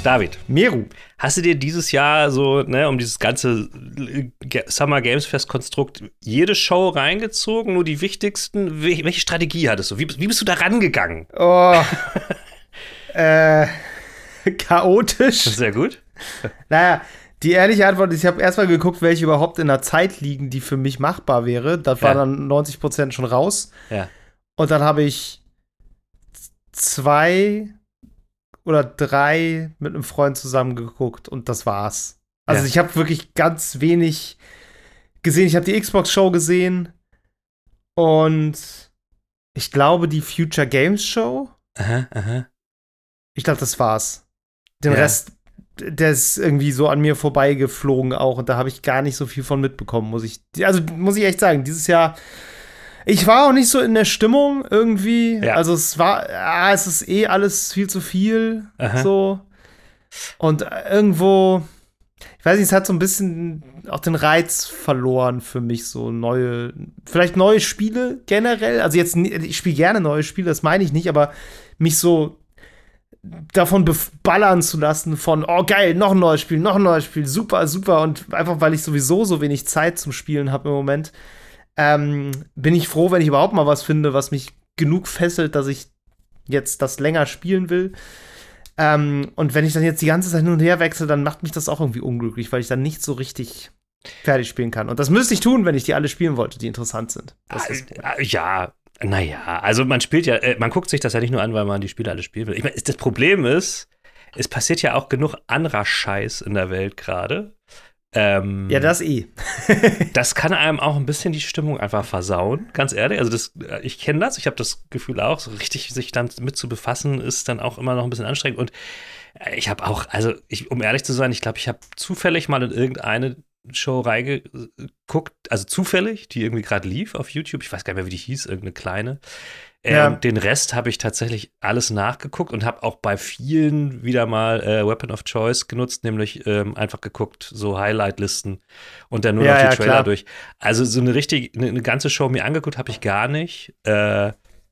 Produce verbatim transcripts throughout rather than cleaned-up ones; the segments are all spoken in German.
David. Meru. Hast du dir dieses Jahr so, ne, um dieses ganze Summer Games Fest Konstrukt, jede Show reingezogen, nur die wichtigsten? Welche Strategie hattest du? Wie, wie bist du da rangegangen? Oh. äh, chaotisch. Sehr gut. Naja, die ehrliche Antwort ist, ich habe erstmal geguckt, welche überhaupt in der Zeit liegen, die für mich machbar wäre. Das ja. war dann neunzig Prozent schon raus. Ja. Und dann habe ich zwei oder drei mit einem Freund zusammen geguckt und das war's. Also ja. ich habe wirklich ganz wenig gesehen. Ich habe die Xbox-Show gesehen und ich glaube die Future Games Show. Aha, aha. Ich glaube, das war's. Den ja. Rest, der ist irgendwie so an mir vorbeigeflogen auch und da habe ich gar nicht so viel von mitbekommen, muss ich, also muss ich echt sagen, dieses Jahr. Ich war auch nicht so in der Stimmung irgendwie. Ja. Also es war, ah, es ist eh alles viel zu viel. Aha. So. Und irgendwo, ich weiß nicht, es hat so ein bisschen auch den Reiz verloren für mich, so neue, vielleicht neue Spiele generell. Also jetzt, ich spiele gerne neue Spiele, das meine ich nicht, aber mich so davon beballern zu lassen von, oh geil, noch ein neues Spiel, noch ein neues Spiel, super, super. Und einfach, weil ich sowieso so wenig Zeit zum Spielen habe im Moment, Ähm, bin ich froh, wenn ich überhaupt mal was finde, was mich genug fesselt, dass ich jetzt das länger spielen will. Ähm, und wenn ich dann jetzt die ganze Zeit hin und her wechsle, dann macht mich das auch irgendwie unglücklich, weil ich dann nicht so richtig fertig spielen kann. Und das müsste ich tun, wenn ich die alle spielen wollte, die interessant sind. Das ist ja, naja, also man spielt ja, man guckt sich das ja nicht nur an, weil man die Spiele alle spielen will. Ich meine, das Problem ist, es passiert ja auch genug anderer Scheiß in der Welt gerade. Ähm, ja, das eh. Das kann einem auch ein bisschen die Stimmung einfach versauen, ganz ehrlich. Also das, ich kenne das, ich habe das Gefühl auch, so richtig sich dann mit zu befassen, ist dann auch immer noch ein bisschen anstrengend. Und ich habe auch, also ich, um ehrlich zu sein, ich glaube, ich habe zufällig mal in irgendeine Show reingeguckt, also zufällig, die irgendwie gerade lief auf YouTube. Ich weiß gar nicht mehr, wie die hieß, irgendeine kleine. Ja. Ähm, den Rest habe ich tatsächlich alles nachgeguckt und habe auch bei vielen wieder mal äh, Weapon of Choice genutzt, nämlich ähm, einfach geguckt, so Highlight-Listen und dann nur ja, noch die ja, Trailer klar. durch. Also so eine richtig, eine, eine ganze Show mir angeguckt habe ich gar nicht. Äh,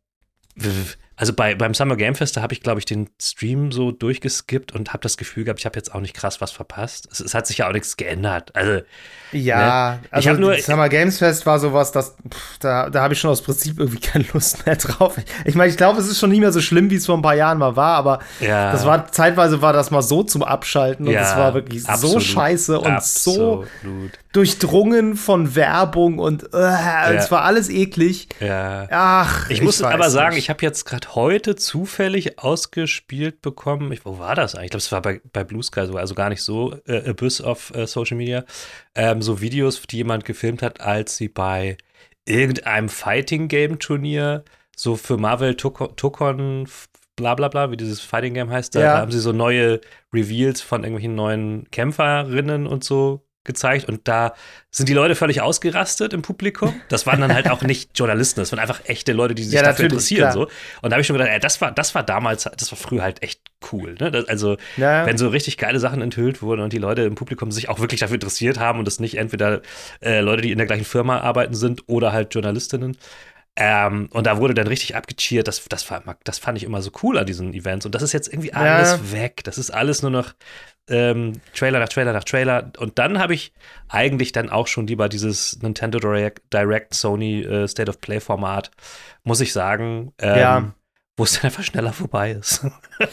also bei, beim Summer Game Fest, da habe ich, glaube ich, den Stream so durchgeskippt und habe das Gefühl gehabt, ich habe jetzt auch nicht krass was verpasst. Es, es hat sich ja auch nichts geändert. Also ja, ne? also ich nur, das Summer Games Fest war sowas, das, pff, da, da habe ich schon aus Prinzip irgendwie keine Lust mehr drauf. Ich meine, ich glaube, es ist schon nicht mehr so schlimm, wie es vor ein paar Jahren mal war, aber ja. das war, zeitweise war das mal so zum Abschalten und ja, das war wirklich absolut, so scheiße und absolut. so durchdrungen von Werbung und äh, ja. es war alles eklig. Ja. Ach, ich, ich muss aber sagen, nicht. Ich habe jetzt gerade heute zufällig ausgespielt bekommen, ich, wo war das eigentlich? Ich glaube, es war bei, bei Blue Sky sogar, also gar nicht so äh, Abyss of äh, Social Media, ähm, so Videos, die jemand gefilmt hat, als sie bei irgendeinem Fighting-Game-Turnier so für Marvel Tokon bla bla bla, wie dieses Fighting-Game heißt, da, ja. da haben sie so neue Reveals von irgendwelchen neuen Kämpferinnen und so gezeigt und da sind die Leute völlig ausgerastet im Publikum. Das waren dann halt auch nicht Journalisten, das waren einfach echte Leute, die sich ja, dafür interessieren. Klar. So. Und da habe ich schon gedacht, ey, das war, das war damals, das war früher halt echt cool. Ne? Das, also, ja. wenn so richtig geile Sachen enthüllt wurden und die Leute im Publikum sich auch wirklich dafür interessiert haben und das nicht entweder äh, Leute, die in der gleichen Firma arbeiten sind oder halt Journalistinnen. Ähm, und da wurde dann richtig abgecheert. Das, das, war, das fand ich immer so cool an diesen Events. Und das ist jetzt irgendwie alles ja. weg. Das ist alles nur noch ähm, Trailer nach Trailer nach Trailer. Und dann habe ich eigentlich dann auch schon lieber dieses Nintendo Direct, Direct Sony äh, State of Play Format, muss ich sagen. Ähm, ja. Wo es dann einfach schneller vorbei ist.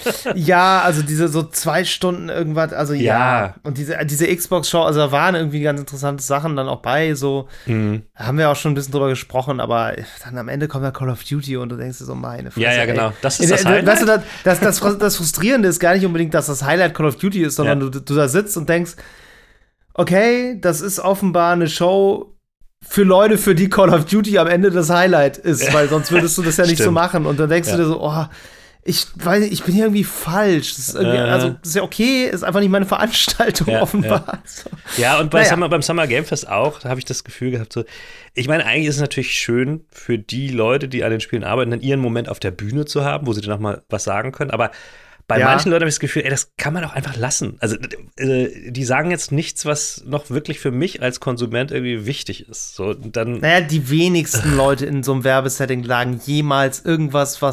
Ja, also diese so zwei Stunden irgendwas, also ja. ja. Und diese, diese Xbox-Show, also da waren irgendwie ganz interessante Sachen dann auch bei, so. Mhm. Da haben wir auch schon ein bisschen drüber gesprochen, aber dann am Ende kommt ja Call of Duty und du denkst dir so, meine Fresse, ja, ja, genau. Ey. Das ist das Highlight. Weißt du, das, das, das, das Frustrierende ist gar nicht unbedingt, dass das Highlight Call of Duty ist, sondern ja. du, du da sitzt und denkst, okay, das ist offenbar eine Show für Leute, für die Call of Duty am Ende das Highlight ist, weil sonst würdest du das ja nicht so machen. Und dann denkst ja. du dir so, oh, ich weiß nicht, ich bin hier irgendwie falsch. Das ist irgendwie, äh. Also, das ist ja okay, ist einfach nicht meine Veranstaltung ja, offenbar. Ja, so. ja und bei naja. Summer, beim Summer Game Fest auch, da habe ich das Gefühl gehabt, so, ich meine, eigentlich ist es natürlich schön für die Leute, die an den Spielen arbeiten, dann ihren Moment auf der Bühne zu haben, wo sie dann noch mal was sagen können, aber bei ja. manchen Leuten habe ich das Gefühl, ey, das kann man doch einfach lassen. Also, äh, die sagen jetzt nichts, was noch wirklich für mich als Konsument irgendwie wichtig ist. So, dann naja, die wenigsten Leute in so einem Werbesetting sagen jemals irgendwas, was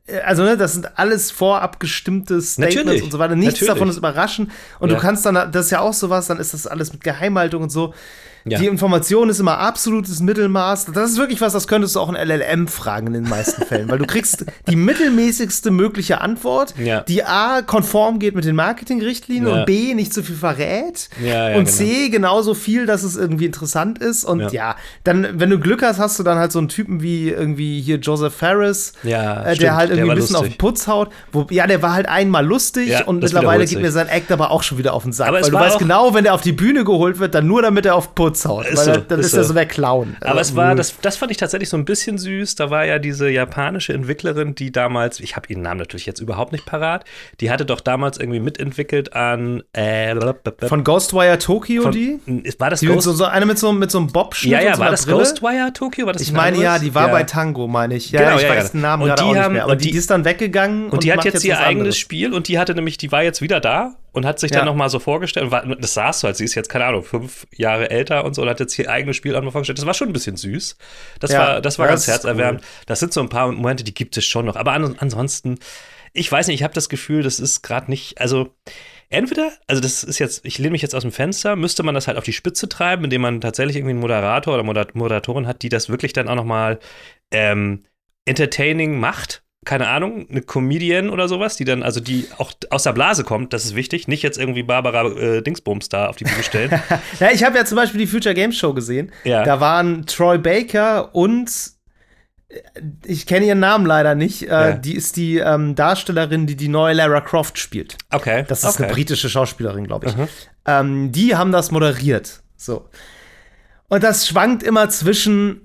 also ne, das sind alles vorab gestimmte Statements Natürlich, und so weiter. Nichts natürlich. davon ist überraschend. Und Ja. du kannst dann, das ist ja auch sowas, dann ist das alles mit Geheimhaltung und so. Ja. Die Information ist immer absolutes Mittelmaß. Das ist wirklich was, das könntest du auch ein L L M fragen in den meisten Fällen, weil du kriegst die mittelmäßigste mögliche Antwort, Ja. die A, konform geht mit den Marketingrichtlinien Ja. und B, nicht zu viel verrät Ja, ja, und genau. C, genauso viel, dass es irgendwie interessant ist. Und Ja. ja. dann, wenn du Glück hast, hast du dann halt so einen Typen wie irgendwie hier Joseph Ferris, Ja, äh, stimmt, der halt der irgendwie war ein bisschen auf lustig. den Putz haut. Wo, ja, der war halt einmal lustig Ja, und das mittlerweile wiederholt geht sich. mir sein Act aber auch schon wieder auf den Sack. Aber es weil du war weißt auch- genau, wenn der auf die Bühne geholt wird, dann nur damit er auf den Putz haut. Ist weil so, er, dann ist ist er so. so der Clown. Aber Also, es war, mh. das, das fand ich tatsächlich so ein bisschen süß. Da war ja diese japanische Entwicklerin, die damals, ich habe ihren Namen natürlich jetzt überhaupt nicht parat, die hatte doch damals irgendwie mitentwickelt an äh, Von Ghostwire Tokyo, von- die? War das die mit Ghost? so, so eine mit so, mit so einem Bobschnitt Ja, und ja, so war einer das Brille. Ghostwire Tokyo? War das Ich ein meine ja, anderes? die war Ja. bei Tango, meine ich. Ja, Genau, ich ja, weiß ja. den Namen Und gerade die auch nicht haben- mehr. Aber und die, die- die ist dann weggegangen und, Und die hat macht jetzt ihr was eigenes anderes. Spiel und die hatte nämlich, die war jetzt wieder da und hat sich dann Ja. nochmal so vorgestellt. Und war, das saß so, als sie ist jetzt, keine Ahnung, fünf Jahre älter und so und hat jetzt ihr eigenes Spiel auch mal vorgestellt. Das war schon ein bisschen süß. Das Ja, war, das war das ganz ist herzerwärmend. Das sind so ein paar Momente, die gibt es schon noch. Aber an, ansonsten, ich weiß nicht, ich habe das Gefühl, das ist gerade nicht, also entweder, also das ist jetzt, ich lehne mich jetzt aus dem Fenster, müsste man das halt auf die Spitze treiben, indem man tatsächlich irgendwie einen Moderator oder Moder- Moderatorin hat, die das wirklich dann auch noch mal ähm, entertaining macht. Keine Ahnung, eine Comedian oder sowas, die dann, also die auch aus der Blase kommt, das ist wichtig, nicht jetzt irgendwie Barbara äh, Dingsbums da auf die Bühne stellen. Ja, ich habe ja zum Beispiel die Future Games Show gesehen. Ja. Da waren Troy Baker und äh, ich kenne ihren Namen leider nicht. Äh, Ja. Die ist die ähm, Darstellerin, die die neue Lara Croft spielt. Okay. Das ist okay. eine britische Schauspielerin, glaube ich. Mhm. Ähm, die haben das moderiert. So. Und das schwankt immer zwischen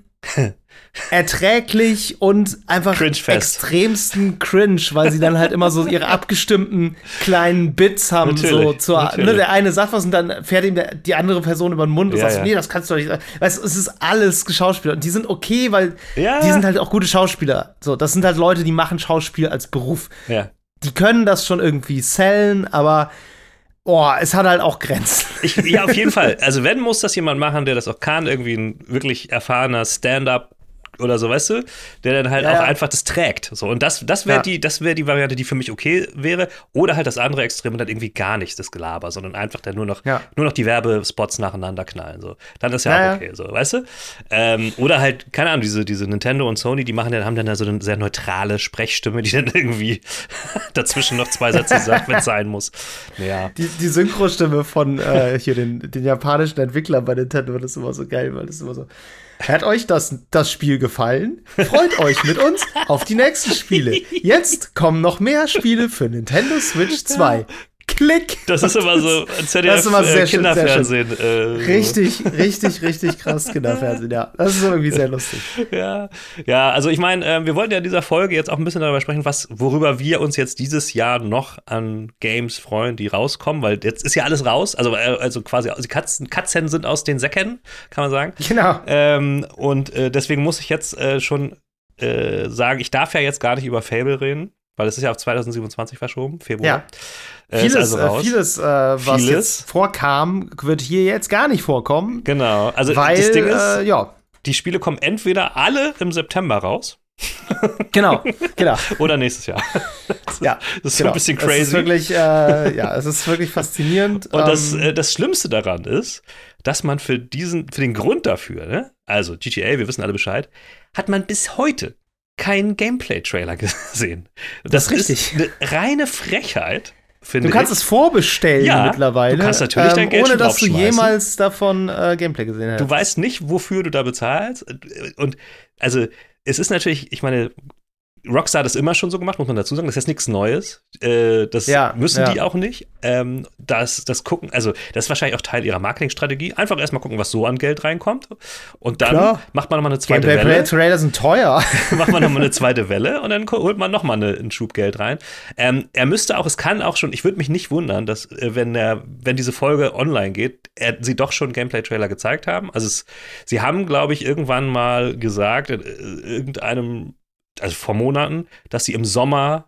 erträglich und einfach Cringe-fest. extremsten Cringe, weil sie dann halt immer so ihre abgestimmten kleinen Bits haben. Natürlich, so zur, natürlich. ne, der eine sagt was und dann fährt ihm der, die andere Person über den Mund und Ja, sagt so, ja. nee, das kannst du doch nicht sagen. Weißt du, es ist alles Geschauspieler und die sind okay, weil Ja. die sind halt auch gute Schauspieler. So, das sind halt Leute, die machen Schauspiel als Beruf. Ja. Die können das schon irgendwie sellen, aber oh, es hat halt auch Grenzen. Ich, ja, auf jeden Fall. Also wenn, muss das jemand machen, der das auch kann, irgendwie ein wirklich erfahrener Stand-up oder so, weißt du, der dann halt Ja, auch ja. einfach das trägt. So, und das, das wäre Ja. die, das wäre die Variante, die für mich okay wäre. Oder halt das andere Extrem und dann irgendwie gar nichts das Gelaber, sondern einfach dann nur noch, Ja. nur noch die Werbespots nacheinander knallen. So. Dann ist ja, Ja, auch ja. okay, so, weißt du? Ähm, oder halt, keine Ahnung, diese, diese Nintendo und Sony, die machen dann, haben dann da so eine sehr neutrale Sprechstimme, die dann irgendwie dazwischen noch zwei Sätze sagt, wenn es sein muss. Ja. Die, die Synchrostimme von äh, hier den, den japanischen Entwicklern bei Nintendo, das ist immer so geil, weil das ist immer so. Hat euch das, das Spiel gefallen? Freut euch mit uns auf die nächsten Spiele. Jetzt kommen noch mehr Spiele für Nintendo Switch zwei. Klick! Das ist immer so Z D F Das ist immer sehr äh, schön, Kinderfernsehen. Äh, so. Richtig, richtig, richtig krass Kinderfernsehen, ja. Das ist irgendwie sehr lustig. Ja, ja, also ich meine, äh, wir wollten ja in dieser Folge jetzt auch ein bisschen darüber sprechen, was, worüber wir uns jetzt dieses Jahr noch an Games freuen, die rauskommen, weil jetzt ist ja alles raus, also, äh, also quasi, die Katzen, Katzen sind aus den Säcken, kann man sagen. Genau. Ähm, und äh, deswegen muss ich jetzt äh, schon äh, sagen, ich darf ja jetzt gar nicht über Fable reden, weil es ist ja auf zwanzig siebenundzwanzig verschoben, Februar. Ja. Äh, Vieles, ist also raus. äh, vieles äh, was Vieles. jetzt vorkam, wird hier jetzt gar nicht vorkommen. Genau, also Weil, das Ding ist, äh, ja, die Spiele kommen entweder alle im September raus genau, genau. oder nächstes Jahr. Ja, Das ist genau. so ein bisschen Es crazy. ist wirklich, äh, ja, es ist wirklich faszinierend. Und das, Ähm, äh, das Schlimmste daran ist, dass man für diesen, für den Grund dafür, ne, also G T A, wir wissen alle Bescheid, hat man bis heute keinen Gameplay-Trailer gesehen. Das, Das ist richtig. ist eine reine Frechheit, finde du kannst ich. es vorbestellen Ja, mittlerweile. du kannst natürlich dein Geld ohne schon dass du draufschmeißen. jemals davon äh, Gameplay gesehen hast. Du weißt nicht, wofür du da bezahlst. Und also, es ist natürlich, ich meine, Rockstar hat das immer schon so gemacht, muss man dazu sagen. Das ist jetzt nichts Neues. Äh, das Ja, müssen ja. die auch nicht. Ähm, das, das gucken, also das ist wahrscheinlich auch Teil ihrer Marketingstrategie. Einfach erstmal gucken, was so an Geld reinkommt. Und dann Klar. macht man nochmal eine zweite Welle. Gameplay-Trailer sind teuer. Macht man nochmal eine zweite Welle und dann holt man nochmal eine, einen Schub Geld rein. Ähm, er müsste auch, es kann auch schon, ich würde mich nicht wundern, dass, äh, wenn, er, wenn diese Folge online geht, er, sie doch schon Gameplay-Trailer gezeigt haben. Also es, sie haben, glaube ich, irgendwann mal gesagt, in äh, irgendeinem, also vor Monaten, dass sie im Sommer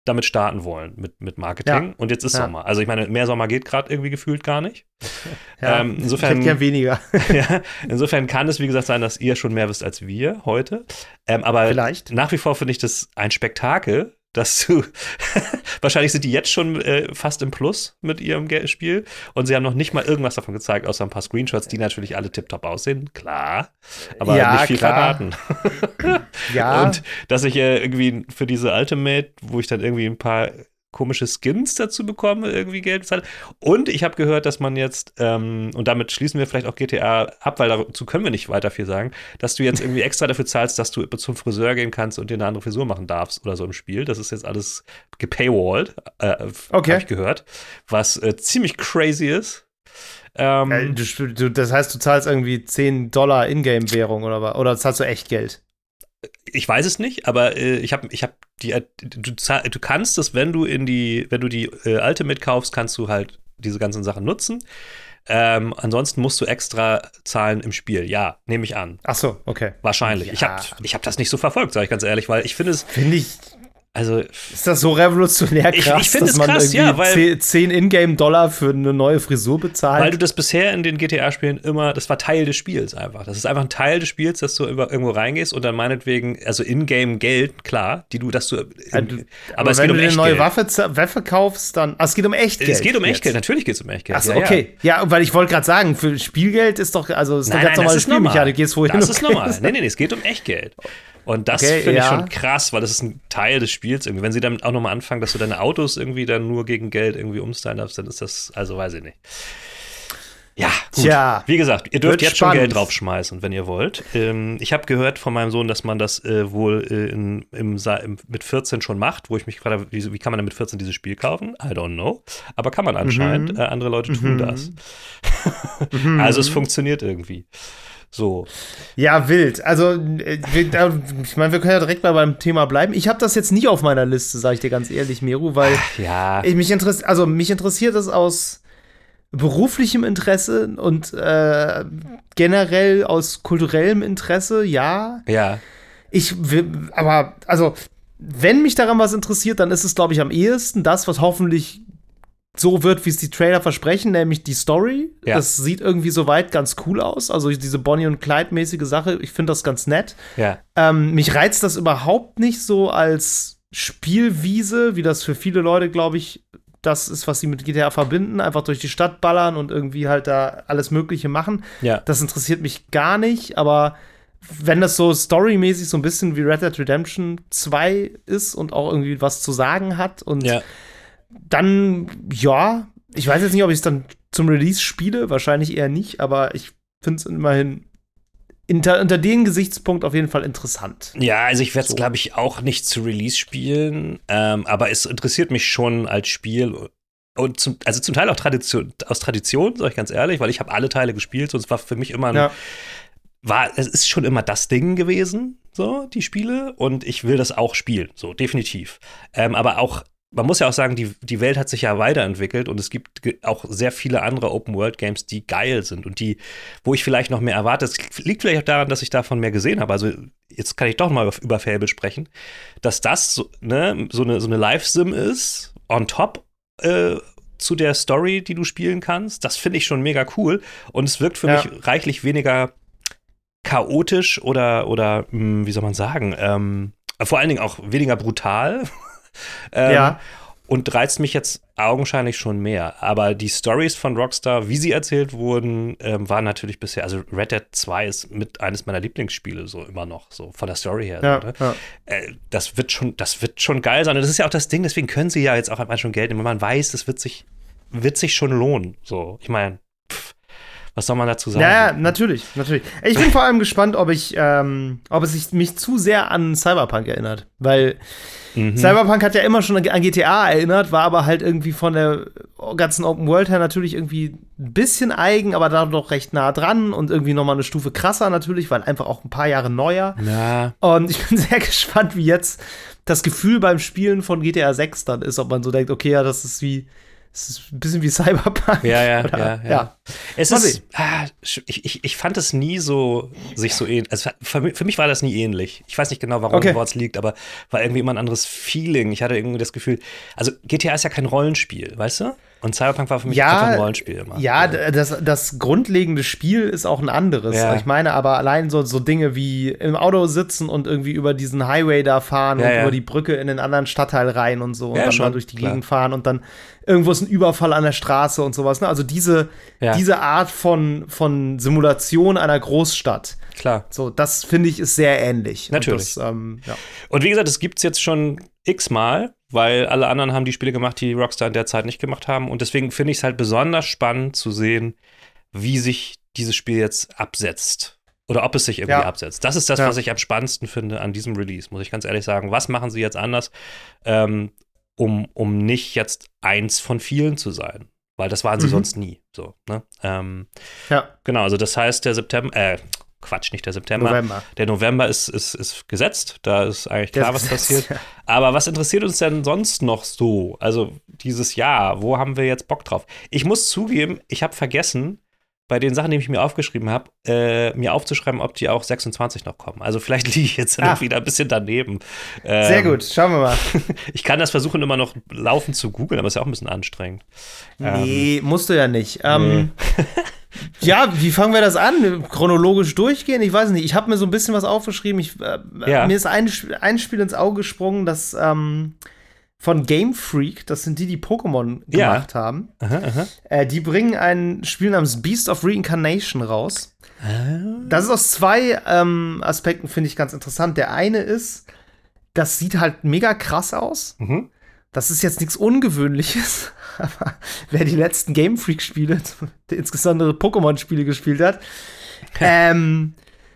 damit starten wollen, mit, mit Marketing. Ja. Und jetzt ist ja. Sommer. Also ich meine, mehr Sommer geht gerade irgendwie gefühlt gar nicht. Ja, ähm, insofern, ich hätte gern weniger. Ja, insofern kann es, wie gesagt, sein, dass ihr schon mehr wisst als wir heute. Ähm, aber Vielleicht. Nach wie vor finde ich das ein Spektakel, dass du, wahrscheinlich sind die jetzt schon äh, fast im Plus mit ihrem Spiel und sie haben noch nicht mal irgendwas davon gezeigt, außer ein paar Screenshots, die natürlich alle tipptopp aussehen, klar, aber ja, nicht viel klar. verraten. Ja. Und dass ich äh, irgendwie für diese Ultimate, wo ich dann irgendwie ein paar komische Skins dazu bekomme, irgendwie Geld bezahlt. Und ich habe gehört, dass man jetzt, ähm, und damit schließen wir vielleicht auch G T A ab, weil dazu können wir nicht weiter viel sagen, dass du jetzt irgendwie extra dafür zahlst, dass du zum Friseur gehen kannst und dir eine andere Frisur machen darfst oder so im Spiel. Das ist jetzt alles gepaywalled, äh, okay. habe ich gehört, was äh, ziemlich crazy ist. Ähm, äh, du, du, das heißt, du zahlst irgendwie zehn Dollar Ingame-Währung oder, oder zahlst du echt Geld? Ich weiß es nicht, aber äh, ich habe ich hab die, du, du kannst es, wenn du in die, wenn du die äh, Ultimate kaufst, kannst du halt diese ganzen Sachen nutzen. Ähm, ansonsten musst du extra zahlen im Spiel. Ja, nehme ich an. Ach so, okay. Wahrscheinlich. Ja. Ich habe ich hab das nicht so verfolgt, sage ich ganz ehrlich, weil ich finde es. Finde ich. Also, ist das so revolutionär krass, ich, ich finde dass es man krass, ja, weil zehn Ingame-Dollar für eine neue Frisur bezahlt? Weil du das bisher in den G T A-Spielen immer, das war Teil des Spiels einfach. Das ist einfach ein Teil des Spiels, dass du irgendwo reingehst und dann meinetwegen, also Ingame-Geld, klar, die du, dass du, in, ja, du aber, aber es wenn geht um du eine Echtgeld. neue Waffe, Waffe kaufst, dann, ah, es geht um Echtgeld. Es geht um jetzt. Echtgeld, natürlich geht es um Echtgeld. Achso, ja, okay. Ja, ja, weil ich wollte gerade sagen, für Spielgeld ist doch, also ist nein, doch ganz nein, normale das ist normal. Spielmechanik, gehst wohin. Das ist normal. Nee, nee, nee, es geht um Echtgeld. Und das okay, finde ich ja. schon krass, weil das ist ein Teil des Spiels irgendwie. Wenn sie damit auch nochmal anfangen, dass du deine Autos irgendwie dann nur gegen Geld irgendwie umstylen darfst, dann ist das, also weiß ich nicht. Ja, gut. Tja, wie gesagt, ihr dürft jetzt spannend. schon Geld draufschmeißen, wenn ihr wollt. Ähm, ich habe gehört von meinem Sohn, dass man das äh, wohl äh, in, im, im, mit vierzehn schon macht, wo ich mich gerade, wie, wie kann man denn mit vierzehn dieses Spiel kaufen? I don't know. Aber kann man anscheinend. Mhm. Äh, andere Leute tun mhm. das. Also es funktioniert irgendwie. So. Ja, wild. Also, ich meine, wir können ja direkt mal beim Thema bleiben. Ich habe das jetzt nie auf meiner Liste, sage ich dir ganz ehrlich, Meru, weil Ach, ja. ich mich interessiert, also mich interessiert es aus beruflichem Interesse und äh, generell aus kulturellem Interesse, ja. Ja. Ich will, aber, also, wenn mich daran was interessiert, dann ist es, glaube ich, am ehesten das, was hoffentlich so wird, wie es die Trailer versprechen, nämlich die Story. Ja. Das sieht irgendwie soweit ganz cool aus. Also diese Bonnie- und Clyde-mäßige Sache, ich finde das ganz nett. Ja. Ähm, mich reizt das überhaupt nicht so als Spielwiese, wie das für viele Leute, glaube ich, das ist, was sie mit G T A verbinden. Einfach durch die Stadt ballern und irgendwie halt da alles Mögliche machen. Ja. Das interessiert mich gar nicht, aber wenn das so storymäßig so ein bisschen wie Red Dead Redemption zwei ist und auch irgendwie was zu sagen hat und ja. dann, ja, ich weiß jetzt nicht, ob ich es dann zum Release spiele, wahrscheinlich eher nicht, aber ich finde es immerhin unter, unter dem Gesichtspunkt auf jeden Fall interessant. Ja, also ich werde es, so. glaube ich, auch nicht zu Release spielen, ähm, aber es interessiert mich schon als Spiel und zum, also zum Teil auch Tradition, aus Tradition, sage ich ganz ehrlich, weil ich habe alle Teile gespielt und es war für mich immer ein, ja. war, es ist schon immer das Ding gewesen, so, die Spiele, und ich will das auch spielen, so, definitiv. Ähm, aber auch man muss ja auch sagen, die, die Welt hat sich ja weiterentwickelt und es gibt auch sehr viele andere Open-World-Games, die geil sind und die, wo ich vielleicht noch mehr erwarte. Es liegt vielleicht auch daran, dass ich davon mehr gesehen habe. Also jetzt kann ich doch mal über Fable sprechen, dass das so, ne, so eine, so eine Live-Sim ist, on top äh, zu der Story, die du spielen kannst. Das finde ich schon mega cool und es wirkt für ja. mich reichlich weniger chaotisch oder, oder mh, wie soll man sagen, ähm, vor allen Dingen auch weniger brutal. Ähm, ja. Und reizt mich jetzt augenscheinlich schon mehr. Aber die Stories von Rockstar, wie sie erzählt wurden, ähm, waren natürlich bisher, also Red Dead zwei ist mit eines meiner Lieblingsspiele, so immer noch, so von der Story her. Ja, so, ja. Äh, das wird schon, das wird schon geil sein. Und das ist ja auch das Ding, deswegen können sie ja jetzt auch einmal schon Geld nehmen. Man weiß, das wird sich, wird sich schon lohnen. So, ich meine, was soll man dazu sagen? Ja, ja, natürlich, natürlich. Ich bin vor allem gespannt, ob ich, ähm, ob es sich mich zu sehr an Cyberpunk erinnert, weil mhm. Cyberpunk hat ja immer schon an G T A erinnert, war aber halt irgendwie von der ganzen Open World her natürlich irgendwie ein bisschen eigen, aber da doch recht nah dran und irgendwie noch mal eine Stufe krasser natürlich, weil einfach auch ein paar Jahre neuer. Ja. Und ich bin sehr gespannt, wie jetzt das Gefühl beim Spielen von G T A sechs dann ist, ob man so denkt, okay, ja, das ist wie Es ist ein bisschen wie Cyberpunk. Ja, ja, oder, ja, ja, ja. Es Mal ist, sehen. ah, ich, ich, ich fand es nie so, sich so ähnlich, also für, mich- für mich war das nie ähnlich. Ich weiß nicht genau, warum Okay. es liegt, aber war irgendwie immer ein anderes Feeling. Ich hatte irgendwie das Gefühl, also G T A ist ja kein Rollenspiel, weißt du? Und Cyberpunk war für mich Ja, einfach ein Rollenspiel immer. Ja, d- das, das grundlegende Spiel ist auch ein anderes. Ja. Ich meine aber allein so, so Dinge wie im Auto sitzen und irgendwie über diesen Highway da fahren Ja, und ja. über die Brücke in den anderen Stadtteil rein und so und Ja, dann schon, mal durch die klar. Gegend fahren und dann irgendwo ist ein Überfall an der Straße und sowas. Ne? Also diese, Ja. diese Art von, von Simulation einer Großstadt. Klar. So, das finde ich ist sehr ähnlich. Natürlich. Und das, ähm, ja. Und wie gesagt, das gibt's jetzt schon x-mal, weil alle anderen haben die Spiele gemacht, die Rockstar in der Zeit nicht gemacht haben. Und deswegen finde ich es halt besonders spannend zu sehen, wie sich dieses Spiel jetzt absetzt. Oder ob es sich irgendwie Ja. absetzt. Das ist das, Ja. was ich am spannendsten finde an diesem Release, muss ich ganz ehrlich sagen. Was machen sie jetzt anders, ähm, um, um nicht jetzt eins von vielen zu sein? Weil das waren sie Mhm. sonst nie. So, ne? ähm, ja, genau, also das heißt, der September, äh, Quatsch, nicht der September. November. Der November ist, ist, ist gesetzt, da ist eigentlich Der klar, ist was gesetzt, passiert. Aber was interessiert uns denn sonst noch so? Also dieses Jahr, wo haben wir jetzt Bock drauf? Ich muss zugeben, ich habe vergessen, bei den Sachen, die ich mir aufgeschrieben habe, äh, mir aufzuschreiben, ob die auch sechsundzwanzig noch kommen. Also vielleicht liege ich jetzt Ah. noch wieder ein bisschen daneben. Ähm, Sehr gut, schauen wir mal. Ich kann das versuchen, immer noch laufend zu googeln, aber ist ja auch ein bisschen anstrengend. Nee, musst du ja nicht. Ähm, ja, wie fangen wir das an? Chronologisch durchgehen? Ich weiß nicht. Ich habe mir so ein bisschen was aufgeschrieben. Ich, äh, Ja. Mir ist ein, Sp- ein Spiel ins Auge gesprungen, das ähm, von Game Freak, das sind die, die Pokémon Ja. gemacht haben. Aha, aha. Äh, die bringen ein Spiel namens Beast of Reincarnation raus. Das ist aus zwei ähm, Aspekten, finde ich, ganz interessant. Der eine ist, das sieht halt mega krass aus. Mhm. Das ist jetzt nichts Ungewöhnliches, aber wer die letzten Game Freak-Spiele, insbesondere Pokémon-Spiele gespielt hat, ähm,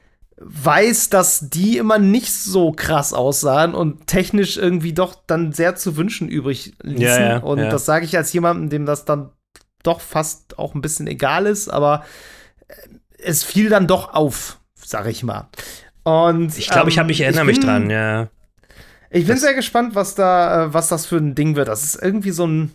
weiß, dass die immer nicht so krass aussahen und technisch irgendwie doch dann sehr zu wünschen übrig ließen. Ja, ja, und ja. das sage ich als jemandem, dem das dann doch fast auch ein bisschen egal ist, aber äh, es fiel dann doch auf, sag ich mal. Und Ich glaube, ich habe mich ähm, erinnere ich mich bin- dran, ja. ich bin Das- sehr gespannt, was da, äh, was das für ein Ding wird. Das ist irgendwie so ein,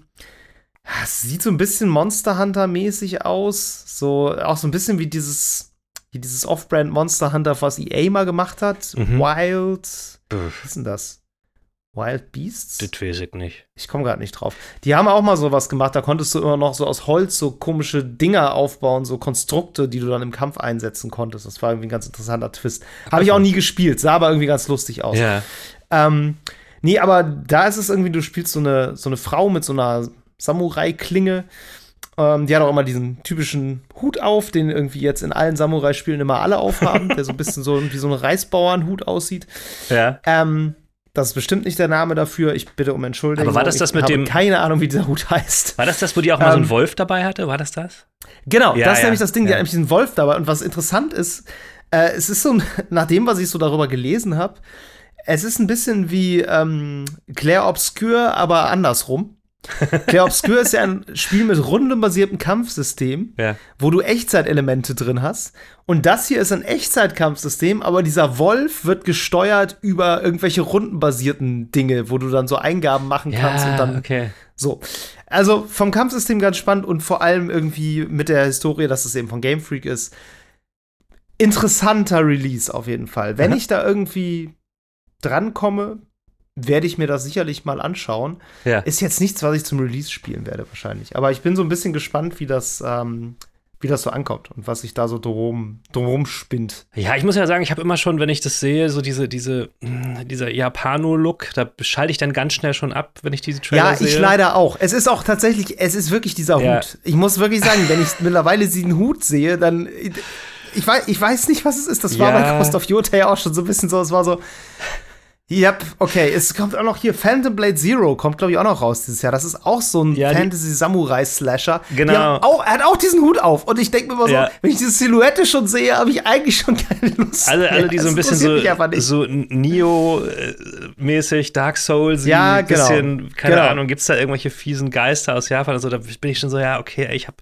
es sieht so ein bisschen Monster Hunter-mäßig aus, so auch so ein bisschen wie dieses, wie dieses Off-Brand Monster Hunter, was E A mal gemacht hat. Mhm. Wild, Puh, was ist denn das? Wild Beasts? das weiß ich nicht. Ich komme gerade nicht drauf. Die haben auch mal sowas gemacht. Da konntest du immer noch so aus Holz so komische Dinger aufbauen, so Konstrukte, die du dann im Kampf einsetzen konntest. Das war irgendwie ein ganz interessanter Twist. Habe ich auch nie gespielt, sah aber irgendwie ganz lustig aus. Ja. Ähm, nee, aber da ist es irgendwie, du spielst so eine, so eine Frau mit so einer Samurai-Klinge. Ähm, die hat auch immer diesen typischen Hut auf, den irgendwie jetzt in allen Samurai-Spielen immer alle aufhaben, der so ein bisschen so wie so ein Reisbauernhut aussieht. Ja. Ähm, das ist bestimmt nicht der Name dafür. Ich bitte um Entschuldigung. Aber war das das ich mit habe dem- keine Ahnung, wie dieser Hut heißt. War das das, wo die auch mal so Ähm, einen Wolf dabei hatte? War das das? Genau, Ja, das ist ja, nämlich das Ding, die ja. hat nämlich diesen Wolf dabei. Und was interessant ist, äh, es ist so, ein- nach dem, was ich so darüber gelesen habe, es ist ein bisschen wie ähm, Claire Obscure, aber andersrum. Claire Obscure ist ja ein Spiel mit rundenbasiertem Kampfsystem, Ja. wo du Echtzeitelemente drin hast. Und das hier ist ein Echtzeitkampfsystem, aber dieser Wolf wird gesteuert über irgendwelche rundenbasierten Dinge, wo du dann so Eingaben machen kannst und dann okay. so. Also vom Kampfsystem ganz spannend und vor allem irgendwie mit der Historie, dass es eben von Game Freak ist. Interessanter Release auf jeden Fall. Wenn Aha. ich da irgendwie drankomme, werde ich mir das sicherlich mal anschauen. Ja. Ist jetzt nichts, was ich zum Release spielen werde, wahrscheinlich. Aber ich bin so ein bisschen gespannt, wie das, ähm, wie das so ankommt und was sich da so drum, drum spinnt. Ja, ich muss ja sagen, ich habe immer schon, wenn ich das sehe, so diese, diese, mh, dieser Japano-Look, da schalte ich dann ganz schnell schon ab, wenn ich diese Trailer Ja, sehe. ich leider auch. Es ist auch tatsächlich, es ist wirklich dieser Ja. Hut. Ich muss wirklich sagen, wenn ich mittlerweile diesen Hut sehe, dann ich weiß, ich weiß nicht, was es ist. Das war Ja. bei Ghost of Yota ja auch schon so ein bisschen so. Es war so, yep, okay. Es kommt auch noch hier Phantom Blade Zero, kommt, glaube ich, auch noch raus dieses Jahr. Das ist auch so ein Ja, die- Fantasy-Samurai-Slasher. Genau. Die haben Auch, er hat auch diesen Hut auf. Und ich denke mir immer so, Ja. wenn ich diese Silhouette schon sehe, habe ich eigentlich schon keine Lust Alle, alle, mehr. die so ein Es bisschen interessiert so, mich einfach nicht. so Neo-mäßig, Dark Souls, Ja, genau. bisschen, keine Genau. Ahnung, gibt's da irgendwelche fiesen Geister aus Japan? Also da bin ich schon so, ja, okay, ey, ich hab,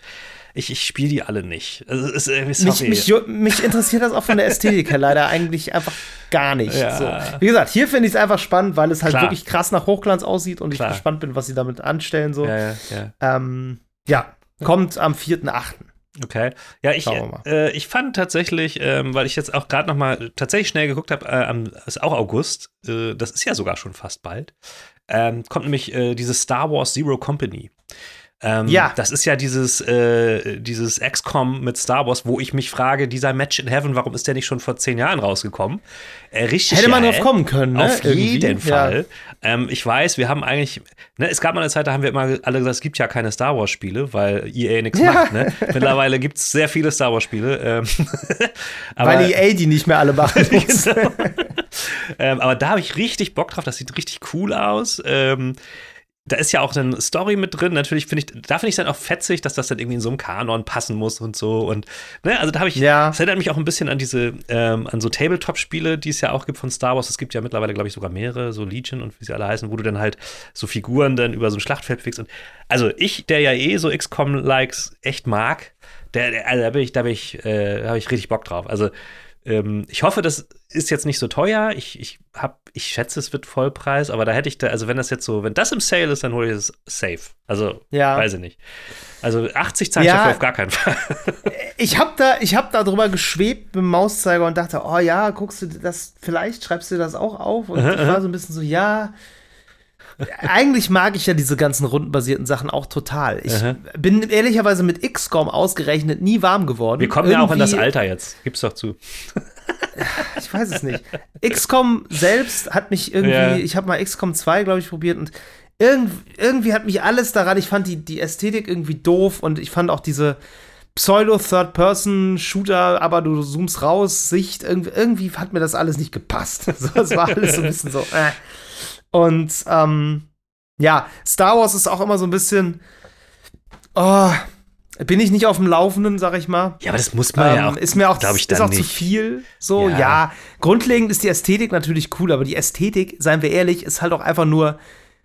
ich, ich spiele die alle nicht. Also, ist, äh, sorry. Mich, mich, mich interessiert das auch von der Ästhetik her leider eigentlich einfach gar nicht. Ja. So. Wie gesagt, hier finde ich es einfach spannend, weil es halt Klar. wirklich krass nach Hochglanz aussieht und Klar. ich gespannt bin, was sie damit anstellen. So. Ja, ja, ja. Ähm, ja, kommt am vierten achten Okay. Ja, ich, äh, ich fand tatsächlich, ähm, weil ich jetzt auch gerade noch mal tatsächlich schnell geguckt habe, äh, ist auch August, äh, das ist ja sogar schon fast bald, ähm, kommt nämlich äh, dieses Star Wars Zero Company. Ähm, ja. Das ist ja dieses, äh, dieses X COM mit Star Wars, wo ich mich frage, dieser Match in Heaven, warum ist der nicht schon vor zehn Jahren rausgekommen? Äh, richtig Hätte man geil. drauf kommen können, ne? Auf Irgendwie. jeden Fall. Ja. Ähm, ich weiß, wir haben eigentlich, ne, es gab mal eine Zeit, da haben wir immer alle gesagt, es gibt ja keine Star Wars Spiele, weil E A nichts ja. macht, ne? Mittlerweile gibt es sehr viele Star Wars Spiele. Ähm, aber, weil E A die nicht mehr alle machen muss. Genau. ähm, aber da habe ich richtig Bock drauf, das sieht richtig cool aus. Ähm, Da ist ja auch eine Story mit drin. Natürlich finde ich, da finde ich es dann auch fetzig, dass das dann irgendwie in so einem Kanon passen muss und so. Und ne, also da habe ich, ja. das erinnert mich auch ein bisschen an diese, ähm, an so Tabletop-Spiele, die es ja auch gibt von Star Wars. Es gibt ja mittlerweile, glaube ich, sogar mehrere, so Legion und wie sie alle heißen, wo du dann halt so Figuren dann über so ein Schlachtfeld bewegst. Und also ich, der ja eh so X COM-Likes echt mag, der, der, also da bin ich, da bin ich, äh, da habe ich richtig Bock drauf. Also ähm, ich hoffe, das ist jetzt nicht so teuer. Ich, ich hab, ich schätze, es wird Vollpreis, aber da hätte ich da, also wenn das jetzt so, wenn das im Sale ist, dann hole ich es safe. Also, ja. weiß ich nicht. Also achtzig zahle ich ja, dafür auf gar keinen Fall. Ich habe da, ich hab da drüber geschwebt mit dem Mauszeiger und dachte, oh ja, guckst du das, vielleicht schreibst du das auch auf? Und ich war so ein bisschen so, ja. Eigentlich mag ich ja diese ganzen rundenbasierten Sachen auch total. Ich Aha. bin ehrlicherweise mit X COM ausgerechnet nie warm geworden. Wir kommen Irgendwie, ja auch in das Alter jetzt. Gib's doch zu. Ich weiß es nicht. X COM selbst hat mich irgendwie, ja. ich habe mal X COM zwei, glaube ich, probiert und irgendwie, irgendwie hat mich alles daran, ich fand die, die Ästhetik irgendwie doof und ich fand auch diese Pseudo-Third-Person-Shooter, aber du zoomst raus, Sicht, irgendwie, irgendwie hat mir das alles nicht gepasst. So, das war alles so ein bisschen so, äh. Und, ähm, ja, Star Wars ist auch immer so ein bisschen, oh, bin ich nicht auf dem Laufenden, sag ich mal. Ja, aber das muss man ähm, ja auch, ist mir auch, ich, dann ist auch nicht. zu viel. So, ja. ja, grundlegend ist die Ästhetik natürlich cool, aber die Ästhetik, seien wir ehrlich, ist halt auch einfach nur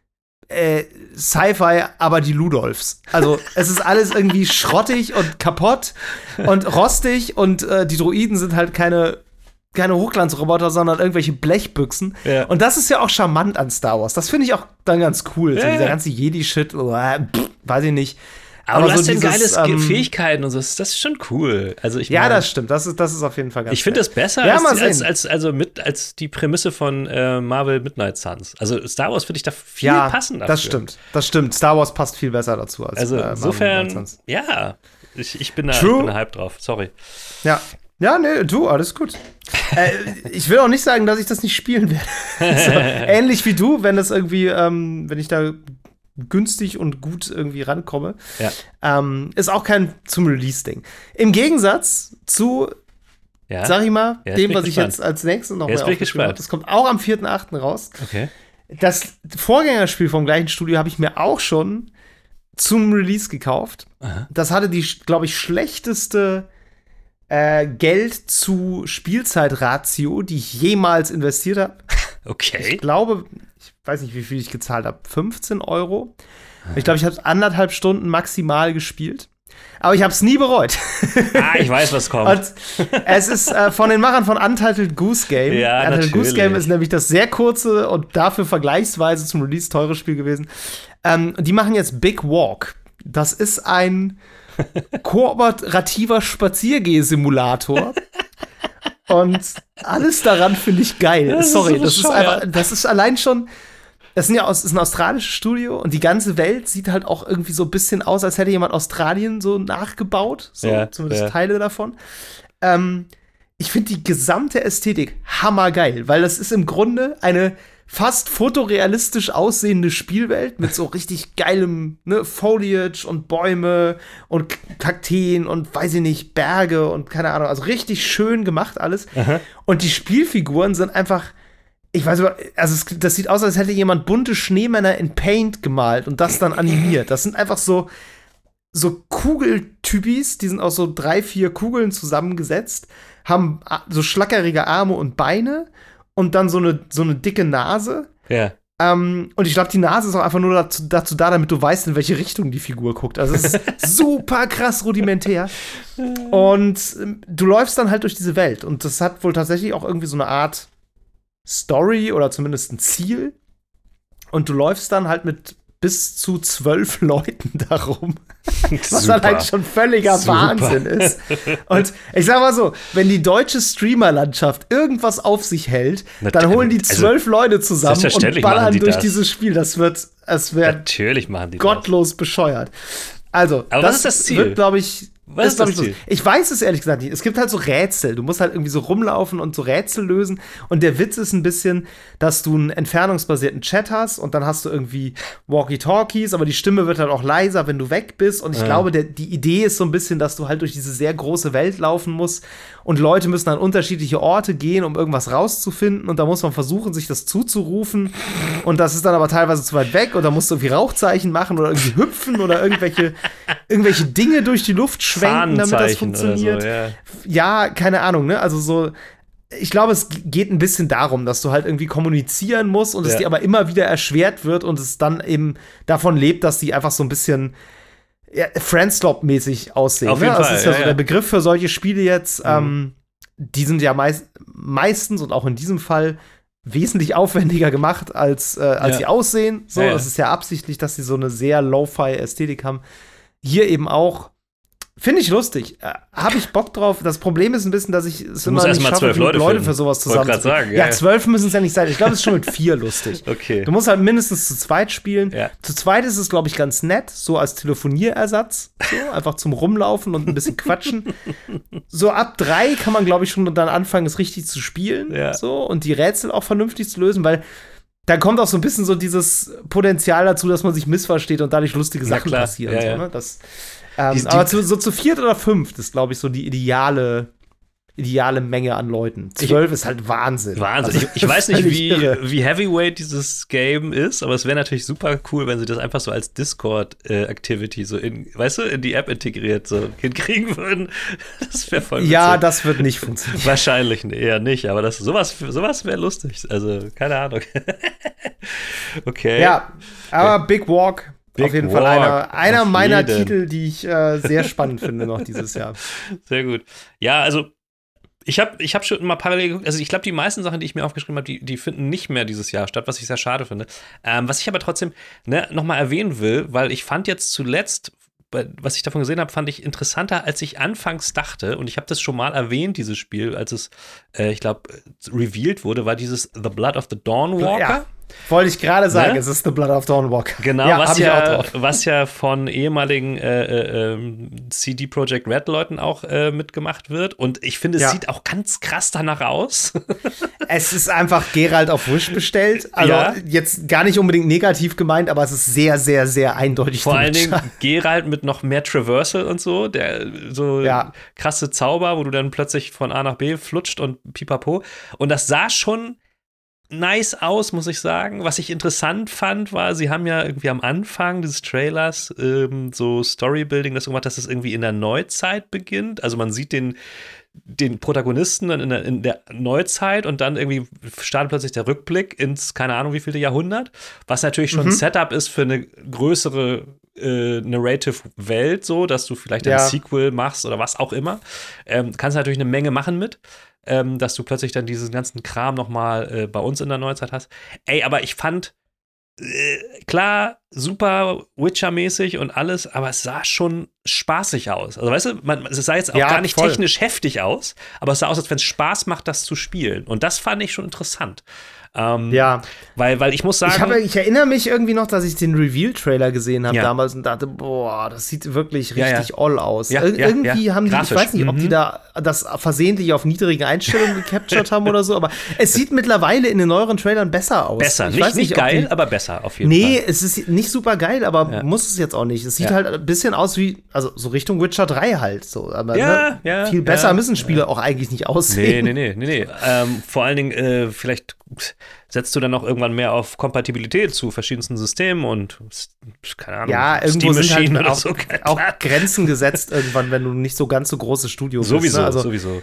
äh, Sci-Fi, aber die Ludolfs. Also, es ist alles irgendwie schrottig und kaputt und rostig und äh, die Droiden sind halt keine keine Hochglanzroboter, sondern irgendwelche Blechbüchsen. Ja. Und das ist ja auch charmant an Star Wars. Das finde ich auch dann ganz cool. Ja, so dieser ganze Jedi-Shit, oh, pff, weiß ich nicht. Aber, Aber du so hast ja geile ähm, Fähigkeiten und so. Das ist schon cool. Also ich ja, mein, das stimmt. Das ist, das ist auf jeden Fall ganz Ich finde das besser ja, als, als, als, also mit, als die Prämisse von äh, Marvel Midnight Suns. Also Star Wars finde ich da viel ja, passender. Das stimmt. Das stimmt. Star Wars passt viel besser dazu als Also äh, insofern, ja. Ich, ich, bin da, ich bin da hype drauf. Sorry. Ja. Ja, nee, du, alles gut. äh, ich will auch nicht sagen, dass ich das nicht spielen werde. So, ähnlich wie du, wenn das irgendwie, ähm, wenn ich da günstig und gut irgendwie rankomme. Ja. Ähm, ist auch kein zum Release-Ding. Im Gegensatz zu, ja. sag ich mal, ja, dem, was gespannt. ich jetzt als nächstes noch ja, mal aufgeschrieben habe. Das kommt auch am vierten achten raus. Okay. Das Vorgängerspiel vom gleichen Studio habe ich mir auch schon zum Release gekauft. Aha. Das hatte die, glaube ich, schlechteste Äh, Geld zu Spielzeitratio, die ich jemals investiert habe. Okay. Ich glaube, ich weiß nicht, wie viel ich gezahlt habe. fünfzehn Euro. Ich glaube, ich habe anderthalb Stunden maximal gespielt. Aber ich habe es nie bereut. Ah, ich weiß, was kommt. Und es ist äh, von den Machern von Untitled Goose Game. Ja, Untitled natürlich. Goose Game ist nämlich das sehr kurze und dafür vergleichsweise zum Release teure Spiel gewesen. Ähm, die machen jetzt Big Walk. Das ist ein kooperativer Spaziergeh-Simulator. Und alles daran finde ich geil. Das Sorry, ist so das ist einfach, das ist allein schon, das sind ja aus, ist ein australisches Studio und die ganze Welt sieht halt auch irgendwie so ein bisschen aus, als hätte jemand Australien so nachgebaut. So, ja, zumindest ja. Teile davon. Ähm, ich finde die gesamte Ästhetik hammergeil, weil das ist im Grunde eine fast fotorealistisch aussehende Spielwelt mit so richtig geilem ne, Foliage und Bäume und Kakteen und weiß ich nicht, Berge und keine Ahnung, also richtig schön gemacht alles. Aha. Und die Spielfiguren sind einfach, ich weiß nicht, also es, das sieht aus, als hätte jemand bunte Schneemänner in Paint gemalt und das dann animiert. Das sind einfach so so Kugeltypis, die sind aus so drei, vier Kugeln zusammengesetzt, haben so schlackerige Arme und Beine und dann so eine, so eine dicke Nase. Ja. Ähm, und ich glaube, die Nase ist auch einfach nur dazu, dazu da, damit du weißt, in welche Richtung die Figur guckt. Also es ist super krass rudimentär. Und ähm, du läufst dann halt durch diese Welt. Und das hat wohl tatsächlich auch irgendwie so eine Art Story oder zumindest ein Ziel. Und du läufst dann halt mit bis zu zwölf Leuten darum. Was dann halt schon völliger Super. Wahnsinn ist. Und ich sag mal so, wenn die deutsche Streamer-Landschaft irgendwas auf sich hält, dann holen die zwölf also, Leute zusammen und ballern die durch das. dieses Spiel. Das wird, es wird Natürlich machen die gottlos das. bescheuert. Also, Aber das, was ist das Ziel? wird, glaube ich, Was ist das ich, Ziel? ich weiß es ehrlich gesagt nicht. Es gibt halt so Rätsel. Du musst halt irgendwie so rumlaufen und so Rätsel lösen. Und der Witz ist ein bisschen, dass du einen entfernungsbasierten Chat hast und dann hast du irgendwie Walkie-Talkies, aber die Stimme wird halt auch leiser, wenn du weg bist. Und ich ja. glaube, der, die Idee ist so ein bisschen, dass du halt durch diese sehr große Welt laufen musst und Leute müssen an unterschiedliche Orte gehen, um irgendwas rauszufinden. Und da muss man versuchen, sich das zuzurufen. Und das ist dann aber teilweise zu weit weg. Und da musst du irgendwie Rauchzeichen machen oder irgendwie hüpfen oder irgendwelche, irgendwelche Dinge durch die Luft schwenken, damit das funktioniert. So, ja. ja, keine Ahnung, ne? Also so, ich glaube, es geht ein bisschen darum, dass du halt irgendwie kommunizieren musst und ja. es dir aber immer wieder erschwert wird und es dann eben davon lebt, dass die einfach so ein bisschen ja, Friendstop-mäßig aussehen. Auf jeden ne? Fall, das ist ja, ja so ja. der Begriff für solche Spiele jetzt. Mhm. Ähm, die sind ja meist, meistens und auch in diesem Fall wesentlich aufwendiger gemacht, als, äh, als ja. sie aussehen. So, ja, ja. Das ist ja absichtlich, dass sie so eine sehr Lo-Fi-Ästhetik haben. Hier eben auch. Finde ich lustig. Äh, Habe ich Bock drauf. Das Problem ist ein bisschen, dass ich es immer nicht schaffe, zwölf Leute, Leute für sowas zusammenzubringen. Ja, zwölf müssen es ja nicht sein. Ich glaube, es ist schon mit vier lustig. Okay. Du musst halt mindestens zu zweit spielen. Ja. Zu zweit ist es, glaube ich, ganz nett, so als Telefonierersatz. So, einfach zum Rumlaufen und ein bisschen quatschen. So ab drei kann man, glaube ich, schon dann anfangen, es richtig zu spielen. Ja. So, und die Rätsel auch vernünftig zu lösen, weil dann kommt auch so ein bisschen so dieses Potenzial dazu, dass man sich missversteht und dadurch lustige Sachen passieren. Ja, ja. So, ne? Das Ähm, die, die, aber zu, so zu viert oder fünft ist, glaube ich, so die ideale, ideale Menge an Leuten. Zwölf ist halt Wahnsinn. Wahnsinn. Also, ich, ich weiß nicht, wie, wie heavyweight dieses Game ist, aber es wäre natürlich super cool, wenn sie das einfach so als Discord-Activity äh, so in, weißt du, in die App integriert so hinkriegen würden. Das wäre voll witzig. Ja, das wird nicht funktionieren. Wahrscheinlich eher nicht, aber das, sowas, sowas wäre lustig. Also, keine Ahnung. Okay. Ja, aber Big Walk Big auf jeden Walk, Fall einer, einer meiner jeden. Titel, die ich äh, sehr spannend finde noch dieses Jahr. Sehr gut. Ja, also ich habe ich hab schon mal parallel geguckt, also ich glaube, die meisten Sachen, die ich mir aufgeschrieben habe, die, die finden nicht mehr dieses Jahr statt, was ich sehr schade finde. Ähm, was ich aber trotzdem ne, nochmal erwähnen will, weil ich fand jetzt zuletzt, was ich davon gesehen habe, fand ich interessanter, als ich anfangs dachte. Und ich habe das schon mal erwähnt, dieses Spiel, als es, äh, ich glaube, revealed wurde, war dieses The Blood of the Dawnwalker. Ja. Wollte ich gerade sagen, ne? Es ist The Blood of Dawnwalker. Genau, ja, was, ja, was ja von ehemaligen äh, äh, C D Projekt Red Leuten auch äh, mitgemacht wird. Und ich finde, es ja. sieht auch ganz krass danach aus. Es ist einfach Geralt auf Wish bestellt. Also ja. jetzt gar nicht unbedingt negativ gemeint, aber es ist sehr, sehr, sehr eindeutig. Vor allen Dingen Geralt mit noch mehr Traversal und so. Der so ja. krasse Zauber, wo du dann plötzlich von A nach B flutscht und pipapo. Und das sah schon nice aus, muss ich sagen. Was ich interessant fand, war, sie haben ja irgendwie am Anfang dieses Trailers ähm, so Storybuilding das gemacht, dass es irgendwie in der Neuzeit beginnt. Also man sieht den, den Protagonisten dann in der, in der Neuzeit und dann irgendwie startet plötzlich der Rückblick ins, keine Ahnung, wie viele Jahrhundert, was natürlich schon mhm. ein Setup ist für eine größere äh, Narrative-Welt, so, dass du vielleicht ein ja. Sequel machst oder was auch immer. Ähm, kannst natürlich eine Menge machen mit. Ähm, dass du plötzlich dann diesen ganzen Kram noch mal äh, bei uns in der Neuzeit hast. Ey, aber ich fand, äh, klar, super Witcher-mäßig und alles, aber es sah schon spaßig aus. Also weißt du, man, es sah jetzt auch ja, gar nicht voll. technisch heftig aus, aber es sah aus, als wenn es Spaß macht, das zu spielen. Und das fand ich schon interessant. Ähm, ja. Weil, weil ich muss sagen. Ich, hab, ich erinnere mich irgendwie noch, dass ich den Reveal-Trailer gesehen habe ja. damals und dachte, boah, das sieht wirklich ja, richtig ja. all aus. Ja, Ir ja, irgendwie ja. haben die, Grafisch. ich weiß nicht, ob mhm. die da das versehentlich auf niedrigen Einstellungen gecaptured haben oder so, aber es sieht mittlerweile in den neueren Trailern besser aus. Besser, ich nicht, weiß nicht, nicht geil, die, aber besser auf jeden nee, Fall. Nee, es ist nicht super geil, aber ja. muss es jetzt auch nicht. Es sieht ja. halt ein bisschen aus wie, also so Richtung Witcher drei halt so. Aber ja, ne, ja, viel besser ja, müssen Spiele ja. auch eigentlich nicht aussehen. Nee, nee, nee, nee, nee. Ähm, vor allen Dingen, äh, vielleicht setzt du dann auch irgendwann mehr auf Kompatibilität zu verschiedensten Systemen und keine Ahnung, ja, irgendwo sind halt oder auch, so, auch Grenzen gesetzt irgendwann, wenn du nicht so ganz so große Studios sowieso, bist. Ne? Also, sowieso.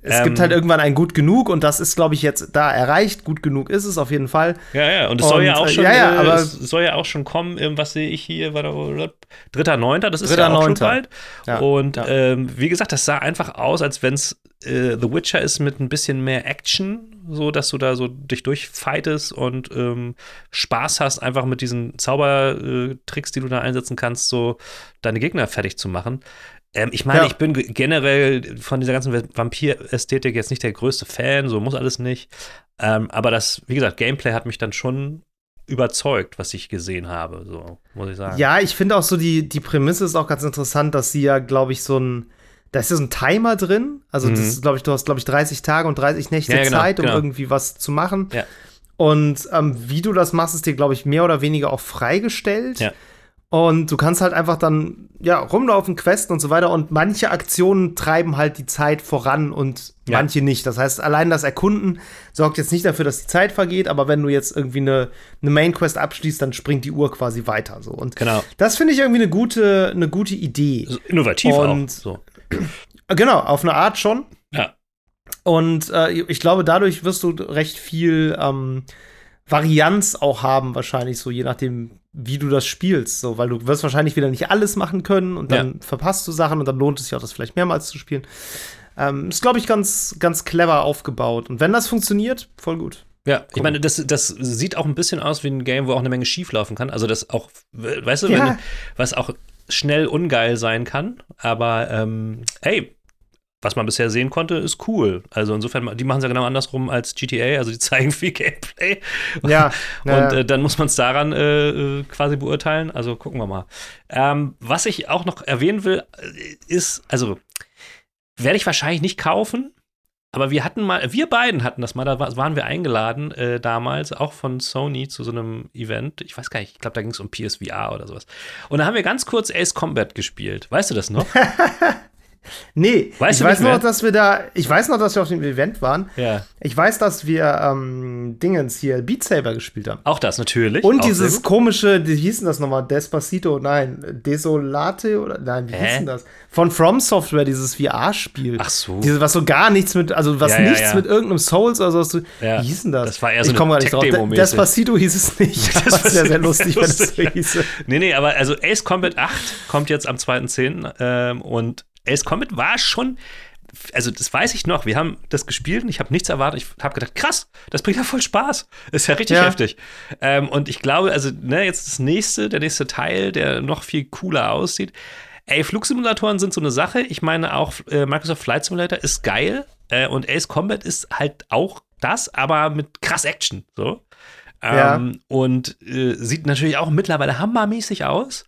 Es ähm, gibt halt irgendwann ein Gut genug und das ist, glaube ich, jetzt da erreicht. Gut genug ist es auf jeden Fall. Ja, ja, und es soll und, ja auch schon, ja, ja, äh, aber es soll ja auch schon kommen, ähm, was sehe ich hier, warte, dritter neunter das ist dritter ja auch neunter schon bald. Ja, und ja. Ähm, wie gesagt, das sah einfach aus, als wenn es äh, The Witcher ist mit ein bisschen mehr Action, so dass du da so dich durchfightest und ähm, Spaß hast, einfach mit diesen Zaubertricks, die du da einsetzen kannst, so deine Gegner fertig zu machen. Ähm, ich meine, Ja. ich bin g- generell von dieser ganzen Vampir-Ästhetik jetzt nicht der größte Fan, so muss alles nicht. Ähm, aber das, wie gesagt, Gameplay hat mich dann schon überzeugt, was ich gesehen habe, so muss ich sagen. Ja, ich finde auch so, die, die Prämisse ist auch ganz interessant, dass sie ja, glaube ich, so ein da ist ja so ein Timer drin. Also, das Mhm. ist, glaube ich, du hast, glaube ich, dreißig Tage und dreißig Nächte Ja, genau, Zeit, um genau. irgendwie was zu machen. Ja. Und ähm, wie du das machst, ist dir, glaube ich, mehr oder weniger auch freigestellt. Ja. Und du kannst halt einfach dann, ja, rumlaufen, questen und so weiter. Und manche Aktionen treiben halt die Zeit voran und Ja. manche nicht. Das heißt, allein das Erkunden sorgt jetzt nicht dafür, dass die Zeit vergeht. Aber wenn du jetzt irgendwie eine, eine Main-Quest abschließt, dann springt die Uhr quasi weiter. So. Und Genau. das finde ich irgendwie eine gute, eine gute Idee. Also innovativ Und- auch. So. Genau, auf eine Art schon. Ja. Und äh, ich glaube, dadurch wirst du recht viel ähm, Varianz auch haben, wahrscheinlich so, je nachdem, wie du das spielst. So, weil du wirst wahrscheinlich wieder nicht alles machen können und dann Ja. verpasst du Sachen und dann lohnt es sich auch, das vielleicht mehrmals zu spielen. Ähm, ist, glaube ich, ganz, ganz clever aufgebaut. Und wenn das funktioniert, voll gut. Ja, ich Cool. meine, das, das sieht auch ein bisschen aus wie ein Game, wo auch eine Menge schief laufen kann. Also das auch, weißt du, Ja. wenn, was auch schnell ungeil sein kann. Aber ähm, hey, was man bisher sehen konnte, ist cool. Also insofern, die machen es ja genau andersrum als G T A. Also die zeigen viel Gameplay. Ja, Und ja. äh, dann muss man es daran äh, äh, quasi beurteilen. Also gucken wir mal. Ähm, was ich auch noch erwähnen will, äh, ist, also werde ich wahrscheinlich nicht kaufen. Aber wir hatten mal, wir beiden hatten das mal, da war- waren wir eingeladen äh, damals, auch von Sony zu so einem Event. Ich weiß gar nicht, ich glaube, da ging es um P S V R oder sowas. Und da haben wir ganz kurz Ace Combat gespielt. Weißt du das noch? Nee, Weißt ich du weiß nicht noch, mehr? dass wir da, ich weiß noch, dass wir auf dem Event waren. Ja. Ich weiß, dass wir ähm, Dingens hier Beat Saber gespielt haben. Auch das, natürlich. Und auch sehr dieses gut. komische, wie hieß denn das nochmal? Despacito, nein, Desolate oder nein, wie Hä? hieß denn das? Von From Software, dieses V R-Spiel. Ach so. Diese, was so gar nichts mit, also was Ja, ja, nichts ja. mit irgendeinem Souls oder so. Was du, Ja. Wie hieß denn das? Das war eher so ich komme eine gar nicht drauf. De- Tech-Demo-mäßig. Despacito hieß es nicht. Das, Das das wäre sehr war lustig, wenn es so lustig. hieße. Nee, nee, aber also Ace Combat acht kommt jetzt am zweiten zehnten Ähm, und Ace Combat war schon, also das weiß ich noch, wir haben das gespielt und ich habe nichts erwartet. Ich habe gedacht, krass, das bringt ja voll Spaß. Ist ja richtig Ja. heftig. Ähm, und ich glaube, also ne, jetzt das nächste, der nächste Teil, der noch viel cooler aussieht. Ey, Flugsimulatoren sind so eine Sache. Ich meine auch, äh, Microsoft Flight Simulator ist geil äh, und Ace Combat ist halt auch das, aber mit krass Action. So. Ja. Ähm, und äh, sieht natürlich auch mittlerweile hammermäßig aus.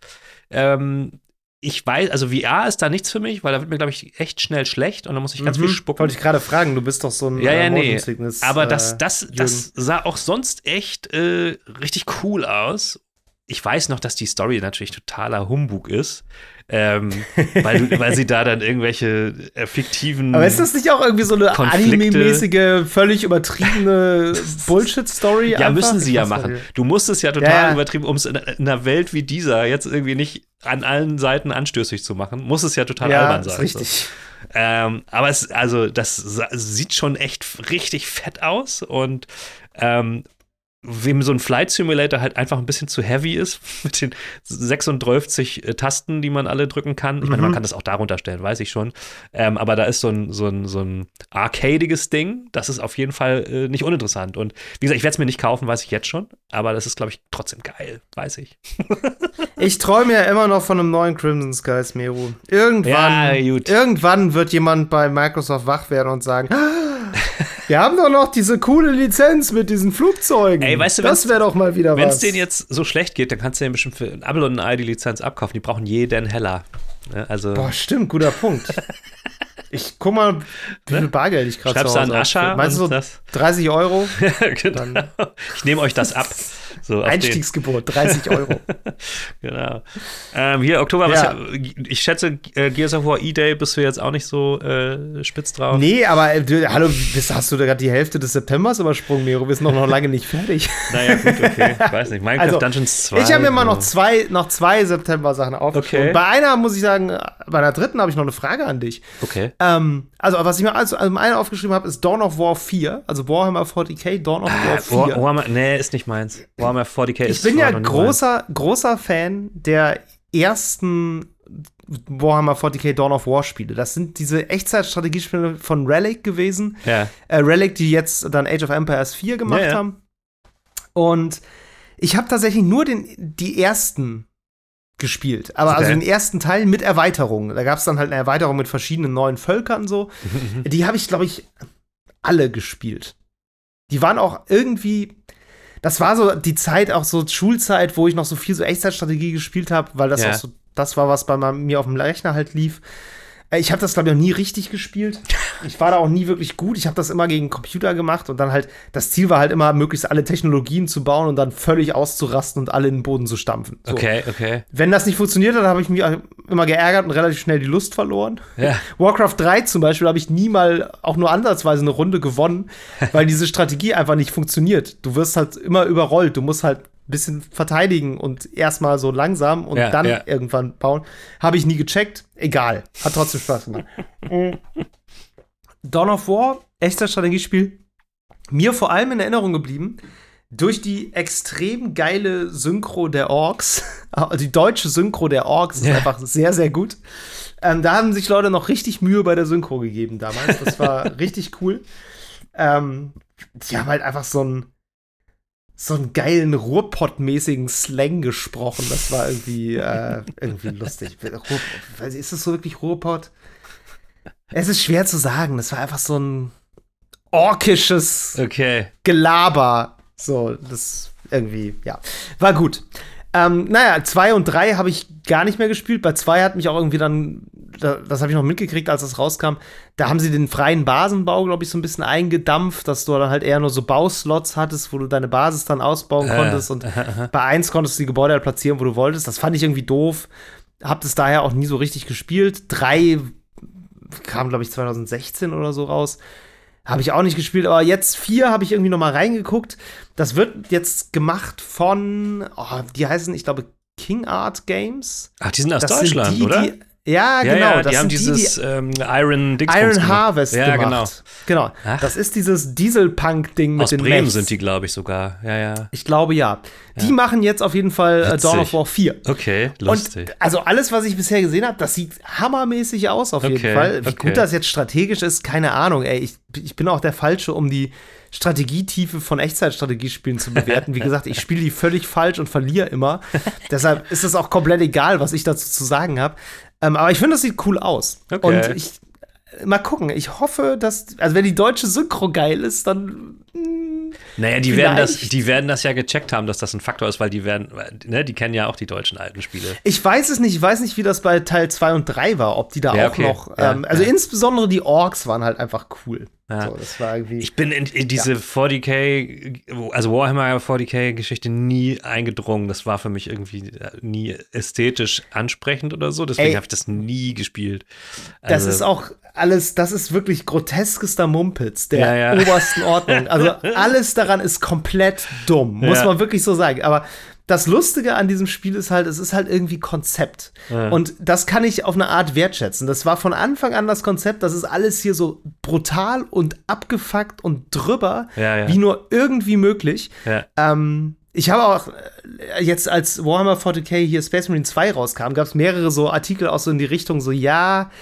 Ähm, ich weiß, also V R ist da nichts für mich, weil da wird mir, glaube ich, echt schnell schlecht und da muss ich ganz Mhm. viel spucken. Wollte ich gerade fragen, du bist doch so ein Ja, ja, äh, nee. Motion Sickness, Aber äh, das, das, Jürgen. das sah auch sonst echt äh, richtig cool aus. Ich weiß noch, dass die Story natürlich totaler Humbug ist, ähm, weil, du, weil sie da dann irgendwelche äh, fiktiven. Aber ist das nicht auch irgendwie so eine Konflikte. anime-mäßige, völlig übertriebene Bullshit-Story? Ja, einfach? müssen sie Ich ja weiß machen. nicht. Du musst es ja total Ja, ja. übertrieben, um es in, in einer Welt wie dieser jetzt irgendwie nicht an allen Seiten anstößig zu machen, muss es ja total Ja, albern ist sein. richtig. So. Ähm, aber es, also, das sa- sieht schon echt richtig fett aus und ähm, wem so ein Flight Simulator halt einfach ein bisschen zu heavy ist, mit den sechsunddreißig äh, Tasten, die man alle drücken kann. Ich meine, man Mhm. kann das auch darunter stellen, weiß ich schon. Ähm, aber da ist so ein, so ein, so ein arcadiges Ding, das ist auf jeden Fall äh, nicht uninteressant. Und wie gesagt, ich werde es mir nicht kaufen, weiß ich jetzt schon. Aber das ist, glaube ich, trotzdem geil, weiß ich. Ich träume ja immer noch von einem neuen Crimson Skies, Meru. Irgendwann, Ja, gut. irgendwann wird jemand bei Microsoft wach werden und sagen, "Ah, wir haben doch noch diese coole Lizenz mit diesen Flugzeugen. Ey, weißt du, das wäre doch mal wieder Wenn was. es denen jetzt so schlecht geht, dann kannst du denen bestimmt für ein Abo und ein Ei die Lizenz abkaufen. Die brauchen jeden Heller. Ja, also Boah, stimmt, guter Punkt. Ich guck mal, wie viel Bargeld ich gerade zu schreibst du Hause an Ascha habe. Meinst du und so das? dreißig Euro? Genau. Ich nehme euch das ab. So, auf Einstiegsgebot, dreißig Euro. den. Genau. Ähm, hier, Oktober, Ja. was, ich schätze, äh, Gears of War E-Day bist du jetzt auch nicht so äh, spitz drauf. Nee, aber äh, du, hallo, bist, hast du da gerade die Hälfte des Septembers übersprungen, Miro? Wir sind doch noch lange nicht fertig. Naja, gut, okay. Ich weiß nicht. Minecraft Also, Dungeons zwei. Ich habe mir mal so. noch zwei, noch zwei September-Sachen aufgeschrieben. Okay. Bei einer muss ich sagen, bei einer dritten habe ich noch eine Frage an dich. Okay. Ähm, also, was ich mir also, also einen aufgeschrieben habe, ist Dawn of War vier, also Warhammer vierzig K, Dawn of War vier. War, Warhammer, nee, ist nicht meins. Warhammer vierzig K ist Ich bin ja großer, großer Fan der ersten Warhammer vierzig K Dawn of War Spiele. Das sind diese Echtzeitstrategiespiele von Relic gewesen. Ja. Äh, Relic, die jetzt dann Age of Empires vier gemacht ja, ja. haben. Und ich habe tatsächlich nur den, die ersten gespielt. Aber okay. also den ersten Teil mit Erweiterungen. Da gab es dann halt eine Erweiterung mit verschiedenen neuen Völkern so. Die habe ich, glaube ich, alle gespielt. Die waren auch irgendwie, das war so die Zeit, auch so Schulzeit, wo ich noch so viel so Echtzeitstrategie gespielt habe, weil das ja. auch so, das war, was bei mir auf dem Rechner halt lief. Ich habe das, glaube ich, noch nie richtig gespielt. Ich war da auch nie wirklich gut. Ich habe das immer gegen Computer gemacht und dann halt, das Ziel war halt immer, möglichst alle Technologien zu bauen und dann völlig auszurasten und alle in den Boden zu stampfen. So. Okay, okay. Wenn das nicht funktioniert hat, habe ich mich immer geärgert und relativ schnell die Lust verloren. Ja. Warcraft drei zum Beispiel habe ich nie mal auch nur ansatzweise eine Runde gewonnen, weil diese Strategie einfach nicht funktioniert. Du wirst halt immer überrollt. Du musst halt bisschen verteidigen und erstmal so langsam und ja, dann ja. irgendwann bauen. Habe ich nie gecheckt. Egal. Hat trotzdem Spaß gemacht. Dawn of War, echtes Strategiespiel. Mir vor allem in Erinnerung geblieben durch die extrem geile Synchro der Orks. Die deutsche Synchro der Orks ist ja. einfach sehr, sehr gut. Ähm, da haben sich Leute noch richtig Mühe bei der Synchro gegeben damals. Das war richtig cool. Ähm, die haben halt einfach so ein so einen geilen Ruhrpott-mäßigen Slang gesprochen. Das war irgendwie, äh, irgendwie lustig. Ist das so wirklich Ruhrpott? Es ist schwer zu sagen. Das war einfach so ein orkisches okay. Gelaber. So, das irgendwie, ja. War gut. Ähm, naja, zwei und drei habe ich gar nicht mehr gespielt. Bei zwei hat mich auch irgendwie dann, das habe ich noch mitgekriegt, als das rauskam, da haben sie den freien Basenbau, glaube ich, so ein bisschen eingedampft, dass du dann halt eher nur so Bauslots hattest, wo du deine Basis dann ausbauen äh, konntest. Und äh, bei eins konntest du die Gebäude halt platzieren, wo du wolltest. Das fand ich irgendwie doof. Hab das daher auch nie so richtig gespielt. drei kam, glaube ich, zwanzig sechzehn oder so raus. Habe ich auch nicht gespielt, aber jetzt vier habe ich irgendwie noch mal reingeguckt. Das wird jetzt gemacht von, oh, die heißen, ich glaube, King Art Games. Ach, die sind aus das Deutschland, sind die, oder? Die, ja, ja, genau. Ja, das die haben sind dieses die, die ähm, Iron Dingsbums Iron gemacht. Harvest ja, gemacht. Genau. genau. Das ist dieses Dieselpunk-Ding mit aus den Bremen Mechs. sind die, glaube ich, sogar. Ja, ja. Ich glaube, ja. Die ja. machen jetzt auf jeden Fall äh, Dawn of War vier. Okay, lustig. Und also alles, was ich bisher gesehen habe, das sieht hammermäßig aus auf jeden okay, Fall. Wie okay. gut das jetzt strategisch ist, keine Ahnung. Ey, ich, ich bin auch der Falsche, um die Strategietiefe von Echtzeitstrategiespielen zu bewerten. Wie gesagt, ich spiele die völlig falsch und verliere immer. Deshalb ist es auch komplett egal, was ich dazu zu sagen habe. Ähm, aber ich finde, das sieht cool aus. Okay. Und ich mal gucken. Ich hoffe, dass, also wenn die deutsche Synchro geil ist, dann mh, Naja, die werden, das, die werden das ja gecheckt haben, dass das ein Faktor ist, weil die werden, ne, die kennen ja auch die deutschen alten Spiele. Ich weiß es nicht, ich weiß nicht, wie das bei Teil zwei und drei war, ob die da ja, auch okay. noch, ähm, ja, also ja. insbesondere die Orks waren halt einfach cool. Ja. So, das war irgendwie, ich bin in, in diese ja. vierzig K, also Warhammer vierzig K-Geschichte nie eingedrungen. Das war für mich irgendwie nie ästhetisch ansprechend oder so. Deswegen habe ich das nie gespielt. Also, das ist auch alles, das ist wirklich groteskester Mumpitz der ja, ja. obersten Ordnung. Also alles daran ist komplett dumm, muss ja. man wirklich so sagen. Aber das Lustige an diesem Spiel ist halt, es ist halt irgendwie Konzept. Ja. Und das kann ich auf eine Art wertschätzen. Das war von Anfang an das Konzept, das ist alles hier so brutal und abgefuckt und drüber, ja, ja. wie nur irgendwie möglich. Ja. Ähm, ich habe auch jetzt, als Warhammer vierzig K hier Space Marine zwei rauskam, gab es mehrere so Artikel auch so in die Richtung, so ja,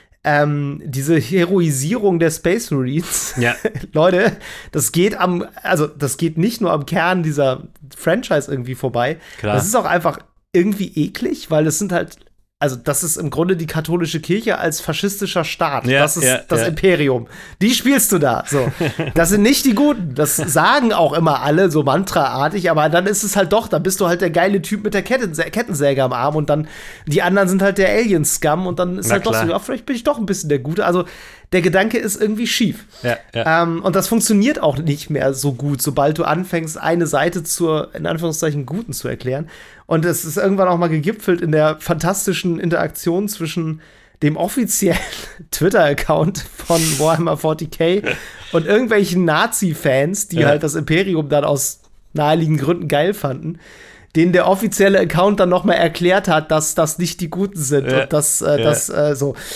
Ähm, diese Heroisierung der Space Marines, ja. Leute, das geht am, also das geht nicht nur am Kern dieser Franchise irgendwie vorbei. Klar. Das ist auch einfach irgendwie eklig, weil es sind halt, also das ist im Grunde die katholische Kirche als faschistischer Staat. Ja, das ist ja, das ja. Imperium. Die spielst du da. So. Das sind nicht die Guten. Das sagen auch immer alle so mantraartig, aber dann ist es halt doch, dann bist du halt der geile Typ mit der Kettensäge, Kettensäge am Arm und dann die anderen sind halt der Alien-Scum und dann ist Na halt klar. doch so, ja, vielleicht bin ich doch ein bisschen der Gute. Also der Gedanke ist irgendwie schief. Ja, ja. Ähm, und das funktioniert auch nicht mehr so gut, sobald du anfängst, eine Seite zur, in Anführungszeichen, Guten zu erklären. Und es ist irgendwann auch mal gegipfelt in der fantastischen Interaktion zwischen dem offiziellen Twitter-Account von Warhammer vierzig K und irgendwelchen Nazi-Fans, die ja. halt das Imperium dann aus naheliegenden Gründen geil fanden, denen der offizielle Account dann noch mal erklärt hat, dass das nicht die Guten sind ja. und dass äh, ja. das äh, so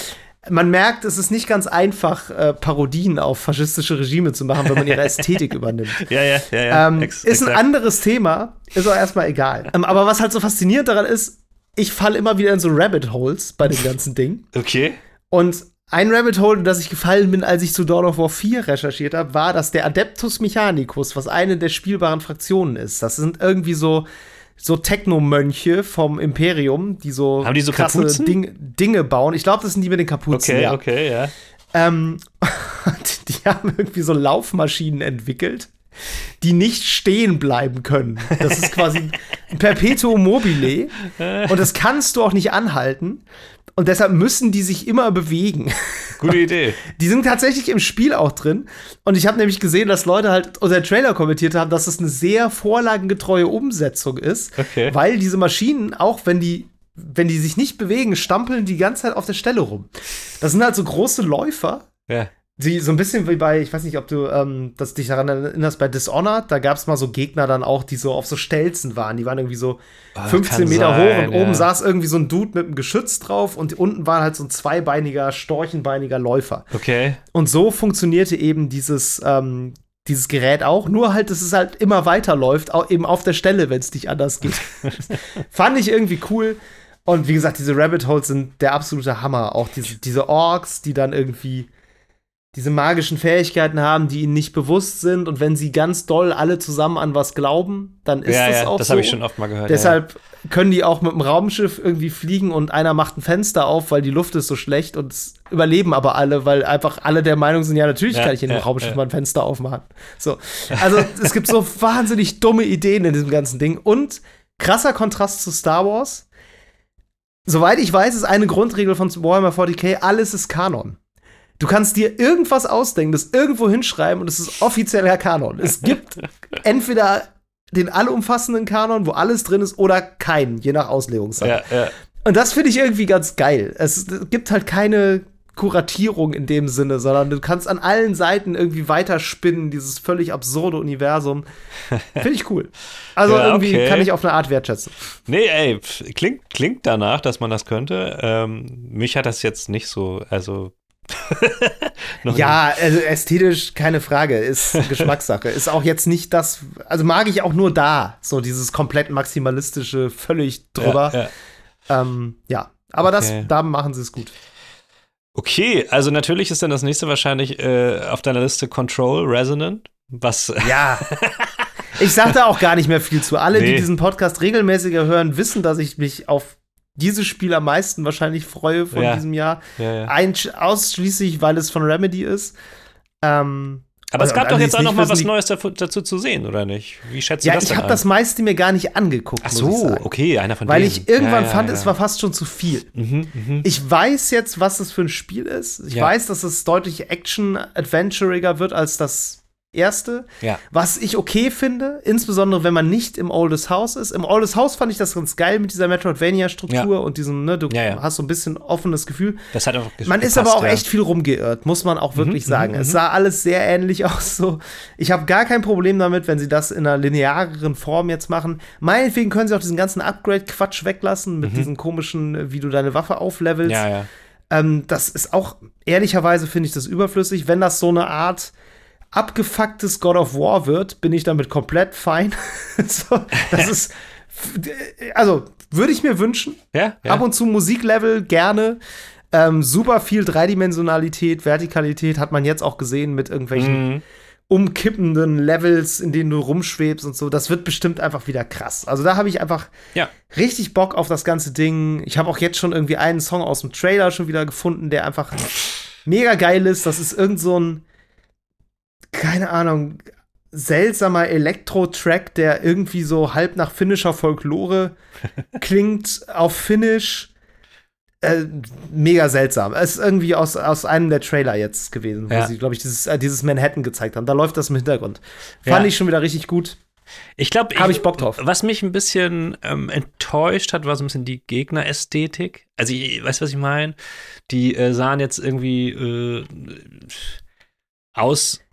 man merkt, es ist nicht ganz einfach, äh, Parodien auf faschistische Regime zu machen, wenn man ihre Ästhetik übernimmt. Ja, ja, ja. ja. Ähm, Ex- ist ein exakt. anderes Thema, ist auch erstmal egal. Ähm, aber was halt so faszinierend daran ist, ich falle immer wieder in so Rabbit Holes bei dem ganzen Ding. Okay. Und ein Rabbit Hole, in das ich gefallen bin, als ich zu Dawn of War vier recherchiert habe, war, dass der Adeptus Mechanicus, was eine der spielbaren Fraktionen ist, das sind irgendwie so, so Technomönche vom Imperium, die so, Haben die so krasse Kapuzen? Ding, Dinge bauen. Ich glaube, das sind die mit den Kapuzen. Okay, ja. okay, ja. Ähm, und die haben irgendwie so Laufmaschinen entwickelt, die nicht stehen bleiben können. Das ist quasi ein Perpetuum mobile. Und das kannst du auch nicht anhalten. Und deshalb müssen die sich immer bewegen. Gute Idee. Die sind tatsächlich im Spiel auch drin. Und ich habe nämlich gesehen, dass Leute halt unseren Trailer kommentiert haben, dass es eine sehr vorlagengetreue Umsetzung ist. Okay. Weil diese Maschinen, auch wenn die, wenn die sich nicht bewegen, stampeln die ganze Zeit auf der Stelle rum. Das sind halt so große Läufer. Ja. Die, so ein bisschen wie bei, ich weiß nicht, ob du ähm, das dich daran erinnerst, bei Dishonored, da gab es mal so Gegner dann auch, die so auf so Stelzen waren. Die waren irgendwie so Ah, fünfzehn kann Meter sein, hoch und ja. oben saß irgendwie so ein Dude mit einem Geschütz drauf und unten war halt so ein zweibeiniger, storchenbeiniger Läufer. Okay. Und so funktionierte eben dieses, ähm, dieses Gerät auch, nur halt, dass es halt immer weiterläuft, auch eben auf der Stelle, wenn es nicht anders geht. Fand ich irgendwie cool. Und wie gesagt, diese Rabbit Holes sind der absolute Hammer. Auch diese, diese Orks, die dann irgendwie diese magischen Fähigkeiten haben, die ihnen nicht bewusst sind. Und wenn sie ganz doll alle zusammen an was glauben, dann ist ja, das ja, auch das so. habe ich schon oft mal gehört. Deshalb ja. können die auch mit dem Raumschiff irgendwie fliegen und einer macht ein Fenster auf, weil die Luft ist so schlecht und es überleben aber alle, weil einfach alle der Meinung sind, ja, natürlich ja, kann ich in dem ja, Raumschiff ja. mal ein Fenster aufmachen. So. Also es gibt so wahnsinnig dumme Ideen in diesem ganzen Ding. Und krasser Kontrast zu Star Wars. Soweit ich weiß, ist eine Grundregel von Warhammer forty K, alles ist Kanon. Du kannst dir irgendwas ausdenken, das irgendwo hinschreiben und es ist offizieller Kanon. Es gibt entweder den allumfassenden Kanon, wo alles drin ist, oder keinen, je nach Auslegungssache. Ja, ja. Und das finde ich irgendwie ganz geil. Es gibt halt keine Kuratierung in dem Sinne, sondern du kannst an allen Seiten irgendwie weiterspinnen, dieses völlig absurde Universum. Finde ich cool. Also Ja, irgendwie okay. kann ich auf eine Art wertschätzen. Nee, ey, pf, klingt, klingt danach, dass man das könnte. Ähm, mich hat das jetzt nicht so, also noch Ja, also ästhetisch keine Frage, ist Geschmackssache. Ist auch jetzt nicht das, also mag ich auch nur da, so dieses komplett maximalistische, völlig drüber. Ja, ja. Ähm, ja. aber Okay. das, da machen sie es gut. Okay, also natürlich ist dann das nächste wahrscheinlich äh, auf deiner Liste Control Resonant, was Ja. Ich sag da auch gar nicht mehr viel zu. Alle, Nee. die diesen Podcast regelmäßiger hören, wissen, dass ich mich auf dieses Spiel am meisten wahrscheinlich freue von Ja. diesem Jahr. ja, ja. Ein, ausschließlich, weil es von Remedy ist. Ähm, Aber es und- gab und doch an jetzt die auch es noch nicht mal wissen, was die- Neues dazu, dazu zu sehen, oder nicht? Wie schätzt du Ja, das ich denn habe ein? das meiste mir gar nicht angeguckt. Ach muss so, ich sagen. okay, einer von Weil denen. ich irgendwann ja, ja, fand, ja. es war fast schon zu viel. Mhm, mhm. Ich weiß jetzt, was das für ein Spiel ist. Ich Ja. weiß, dass es deutlich action-adventuriger wird als das erste. Ja. Was ich okay finde, insbesondere wenn man nicht im Oldest House ist. Im Oldest House fand ich das ganz geil mit dieser Metroidvania-Struktur Ja. und diesem, ne, du Ja, ja. hast so ein bisschen offenes Gefühl. Das hat auch ge- Man ist gepasst, aber auch ja. echt viel rumgeirrt, muss man auch wirklich Mhm, sagen. mhm, Es mhm. sah alles sehr ähnlich aus. So. Ich habe gar kein Problem damit, wenn sie das in einer lineareren Form jetzt machen. Meinetwegen können sie auch diesen ganzen Upgrade-Quatsch weglassen mit diesem komischen, wie du deine Waffe auflevelst. Mhm. Ja, ja. Ähm, das ist auch, ehrlicherweise finde ich das überflüssig. Wenn das so eine Art abgefucktes God of War wird, bin ich damit komplett fein. so, das ist, also, würde ich mir wünschen. Ja, ja. Ab und zu Musiklevel gerne. Ähm, super viel Dreidimensionalität, Vertikalität hat man jetzt auch gesehen mit irgendwelchen Mhm. umkippenden Levels, in denen du rumschwebst und so. Das wird bestimmt einfach wieder krass. Also da habe ich einfach Ja. richtig Bock auf das ganze Ding. Ich habe auch jetzt schon irgendwie einen Song aus dem Trailer schon wieder gefunden, der einfach mega geil ist. Das ist irgend so ein, keine Ahnung, seltsamer Elektro-Track, der irgendwie so halb nach finnischer Folklore klingt auf Finnisch. Äh, mega seltsam. Es ist irgendwie aus, aus einem der Trailer jetzt gewesen, wo Ja. sie, glaube ich, dieses, äh, dieses Manhattan gezeigt haben. Da läuft das im Hintergrund. Fand Ja. ich schon wieder richtig gut. Ich glaube, Hab ich Bock drauf. Was mich ein bisschen ähm, enttäuscht hat, war so ein bisschen die Gegnerästhetik. Also, ich, weißt du, was ich meine? Die äh, sahen jetzt irgendwie äh, aus.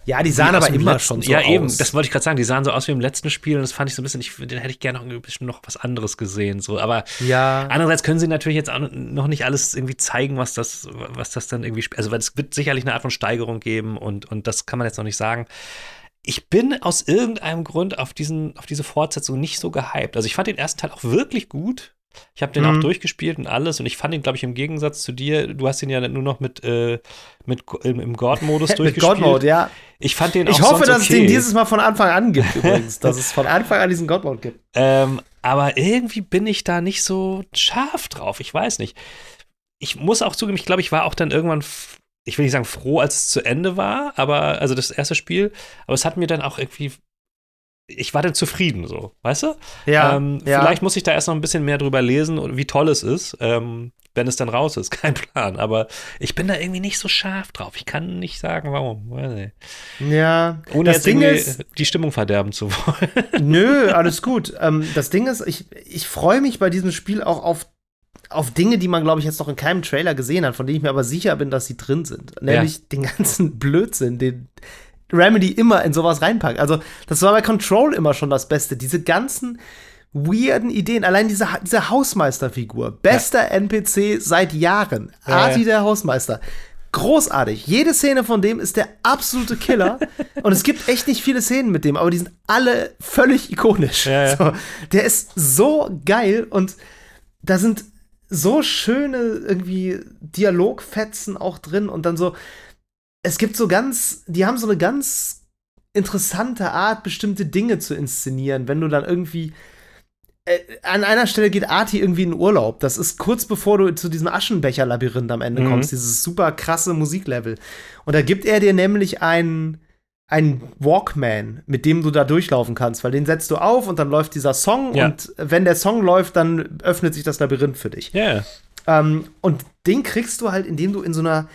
Ja, die sahen aber immer letzten, schon so ja, aus. Ja, eben, das wollte ich gerade sagen. Die sahen so aus wie im letzten Spiel und das fand ich so ein bisschen, ich, den hätte ich gerne noch ein bisschen noch was anderes gesehen. So. Aber ja. andererseits können sie natürlich jetzt auch noch nicht alles irgendwie zeigen, was das, was das dann irgendwie, also weil es wird sicherlich eine Art von Steigerung geben und, und das kann man jetzt noch nicht sagen. Ich bin aus irgendeinem Grund auf, diesen, auf diese Fortsetzung nicht so gehypt. Also ich fand den ersten Teil auch wirklich gut. Ich habe den mhm. auch durchgespielt und alles und ich fand ihn, glaube ich, im Gegensatz zu dir, du hast ihn ja nur noch mit, äh, mit im, im God-Modus durchgespielt. Mit God-Mode, ja. Ich fand den ich auch hoffe, sonst dass okay. es den dieses Mal von Anfang an gibt übrigens, dass es von Anfang an diesen God-Mode gibt. Ähm, aber irgendwie bin ich da nicht so scharf drauf, ich weiß nicht. Ich muss auch zugeben, ich glaube, ich war auch dann irgendwann, f- ich will nicht sagen froh, als es zu Ende war, aber, also das erste Spiel, aber es hat mir dann auch irgendwie ich war dann zufrieden, so, weißt du? Ja, ähm, ja. Vielleicht muss ich da erst noch ein bisschen mehr drüber lesen und wie toll es ist, ähm, wenn es dann raus ist, kein Plan. Aber ich bin da irgendwie nicht so scharf drauf. Ich kann nicht sagen, warum. Weiß nicht. Ja, ohne das jetzt Ding irgendwie ist, die Stimmung verderben zu wollen. Nö, alles gut. Ähm, das Ding ist, ich, ich freue mich bei diesem Spiel auch auf auf Dinge, die man, glaube ich, jetzt noch in keinem Trailer gesehen hat, von denen ich mir aber sicher bin, dass sie drin sind. Nämlich ja. den ganzen Blödsinn, den Remedy immer in sowas reinpackt. Also, das war bei Control immer schon das Beste. Diese ganzen weirden Ideen. Allein diese, diese Hausmeisterfigur. Bester ja. N P C seit Jahren. Ja, Arti, ja. der Hausmeister. Großartig. Jede Szene von dem ist der absolute Killer. Und es gibt echt nicht viele Szenen mit dem, aber die sind alle völlig ikonisch. Ja, ja. So, der ist so geil und da sind so schöne irgendwie Dialogfetzen auch drin und dann so es gibt so ganz, die haben so eine ganz interessante Art, bestimmte Dinge zu inszenieren, wenn du dann irgendwie äh, an einer Stelle geht Arti irgendwie in Urlaub. Das ist kurz bevor du zu diesem Aschenbecher-Labyrinth am Ende mhm. kommst, dieses super krasse Musiklevel. Und da gibt er dir nämlich einen, einen Walkman, mit dem du da durchlaufen kannst, weil den setzt du auf und dann läuft dieser Song ja. und wenn der Song läuft, dann öffnet sich das Labyrinth für dich. Yeah. Ähm, und den kriegst du halt, indem du in so einer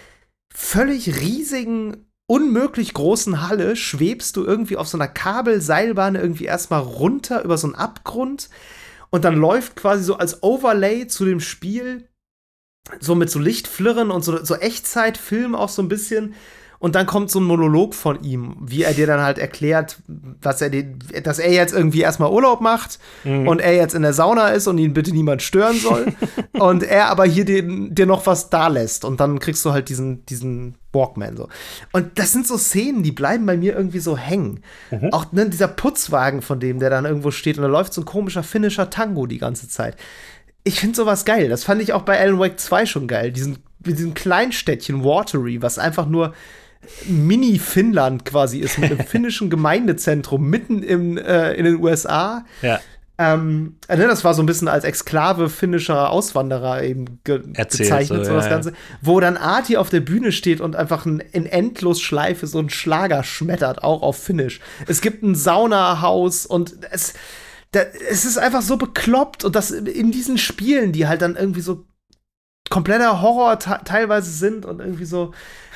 völlig riesigen, unmöglich großen Halle schwebst du irgendwie auf so einer Kabelseilbahn irgendwie erstmal runter über so einen Abgrund und dann läuft quasi so als Overlay zu dem Spiel so mit so Lichtflirren und so, so Echtzeitfilm auch so ein bisschen und dann kommt so ein Monolog von ihm, wie er dir dann halt erklärt, was er den, dass er jetzt irgendwie erstmal Urlaub macht mhm. und er jetzt in der Sauna ist und ihn bitte niemand stören soll und er aber hier den, dir noch was da lässt und dann kriegst du halt diesen, diesen Walkman so. Und das sind so Szenen, die bleiben bei mir irgendwie so hängen. Mhm. Auch ne, dieser Putzwagen von dem, der dann irgendwo steht und da läuft so ein komischer finnischer Tango die ganze Zeit. Ich finde sowas geil. Das fand ich auch bei Alan Wake zwei schon geil. Diesen, diesen Kleinstädtchen Watery, was einfach nur Mini-Finnland quasi ist, mit einem finnischen Gemeindezentrum mitten im, äh, in den U S A. Ja. Ähm, ne, das war so ein bisschen als Exklave finnischer Auswanderer eben ge- Erzählt, bezeichnet, so, so das ja, Ganze. Wo dann Arti auf der Bühne steht und einfach ein, in Endlosschleife so einen Schlager schmettert, auch auf Finnisch. Es gibt ein Saunahaus und es, da, es ist einfach so bekloppt und das in diesen Spielen, die halt dann irgendwie so kompletter Horror te- teilweise sind und irgendwie so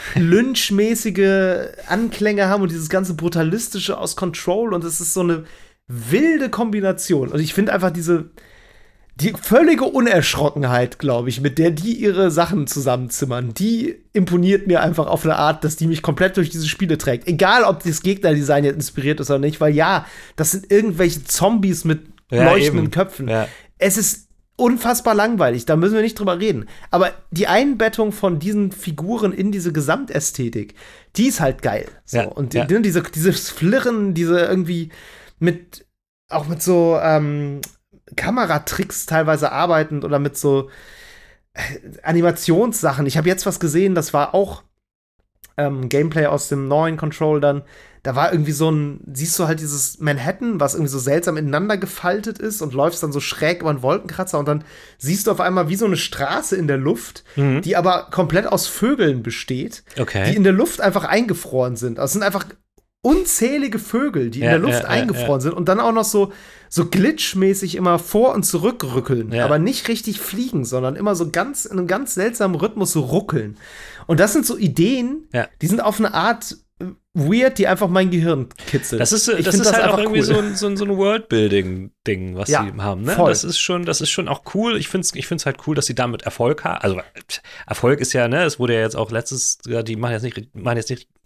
lynchmäßige Anklänge haben und dieses ganze Brutalistische aus Control und es ist so eine wilde Kombination. Und ich finde einfach diese die völlige Unerschrockenheit, glaube ich, mit der die ihre Sachen zusammenzimmern, die imponiert mir einfach auf eine Art, dass die mich komplett durch diese Spiele trägt. Egal, ob das Gegnerdesign jetzt inspiriert ist oder nicht, weil ja, das sind irgendwelche Zombies mit ja, leuchtenden eben. Köpfen. Ja. Es ist unfassbar langweilig, da müssen wir nicht drüber reden. Aber die Einbettung von diesen Figuren in diese Gesamtästhetik, die ist halt geil. So. Ja, und ja. Die, diese, dieses Flirren, diese irgendwie mit, auch mit so ähm, Kameratricks teilweise arbeitend oder mit so äh, Animationssachen. Ich habe jetzt was gesehen, das war auch ähm, Gameplay aus dem neuen Control dann. Da war irgendwie so ein, siehst du halt dieses Manhattan, was irgendwie so seltsam ineinander gefaltet ist und läufst dann so schräg über einen Wolkenkratzer und dann siehst du auf einmal wie so eine Straße in der Luft, mhm. die aber komplett aus Vögeln besteht, okay. die in der Luft einfach eingefroren sind. Also es sind einfach unzählige Vögel, die ja, in der Luft ja, eingefroren ja, ja. sind und dann auch noch so, so glitchmäßig immer vor und zurück rückeln, ja. aber nicht richtig fliegen, sondern immer so ganz in einem ganz seltsamen Rhythmus so ruckeln. Und das sind so Ideen, ja. die sind auf eine Art weird, die einfach mein Gehirn kitzelt. Das ist, ich das ist das halt auch irgendwie cool. so ein, so ein, so ein Worldbuilding-Ding, was ja, sie haben. Ne? Voll. Das ist schon, das ist schon auch cool. Ich finde es ich find's halt cool, dass sie damit Erfolg haben. Also Erfolg ist ja, ne, es wurde ja jetzt auch letztes, ja, die machen jetzt nicht, machen jetzt nicht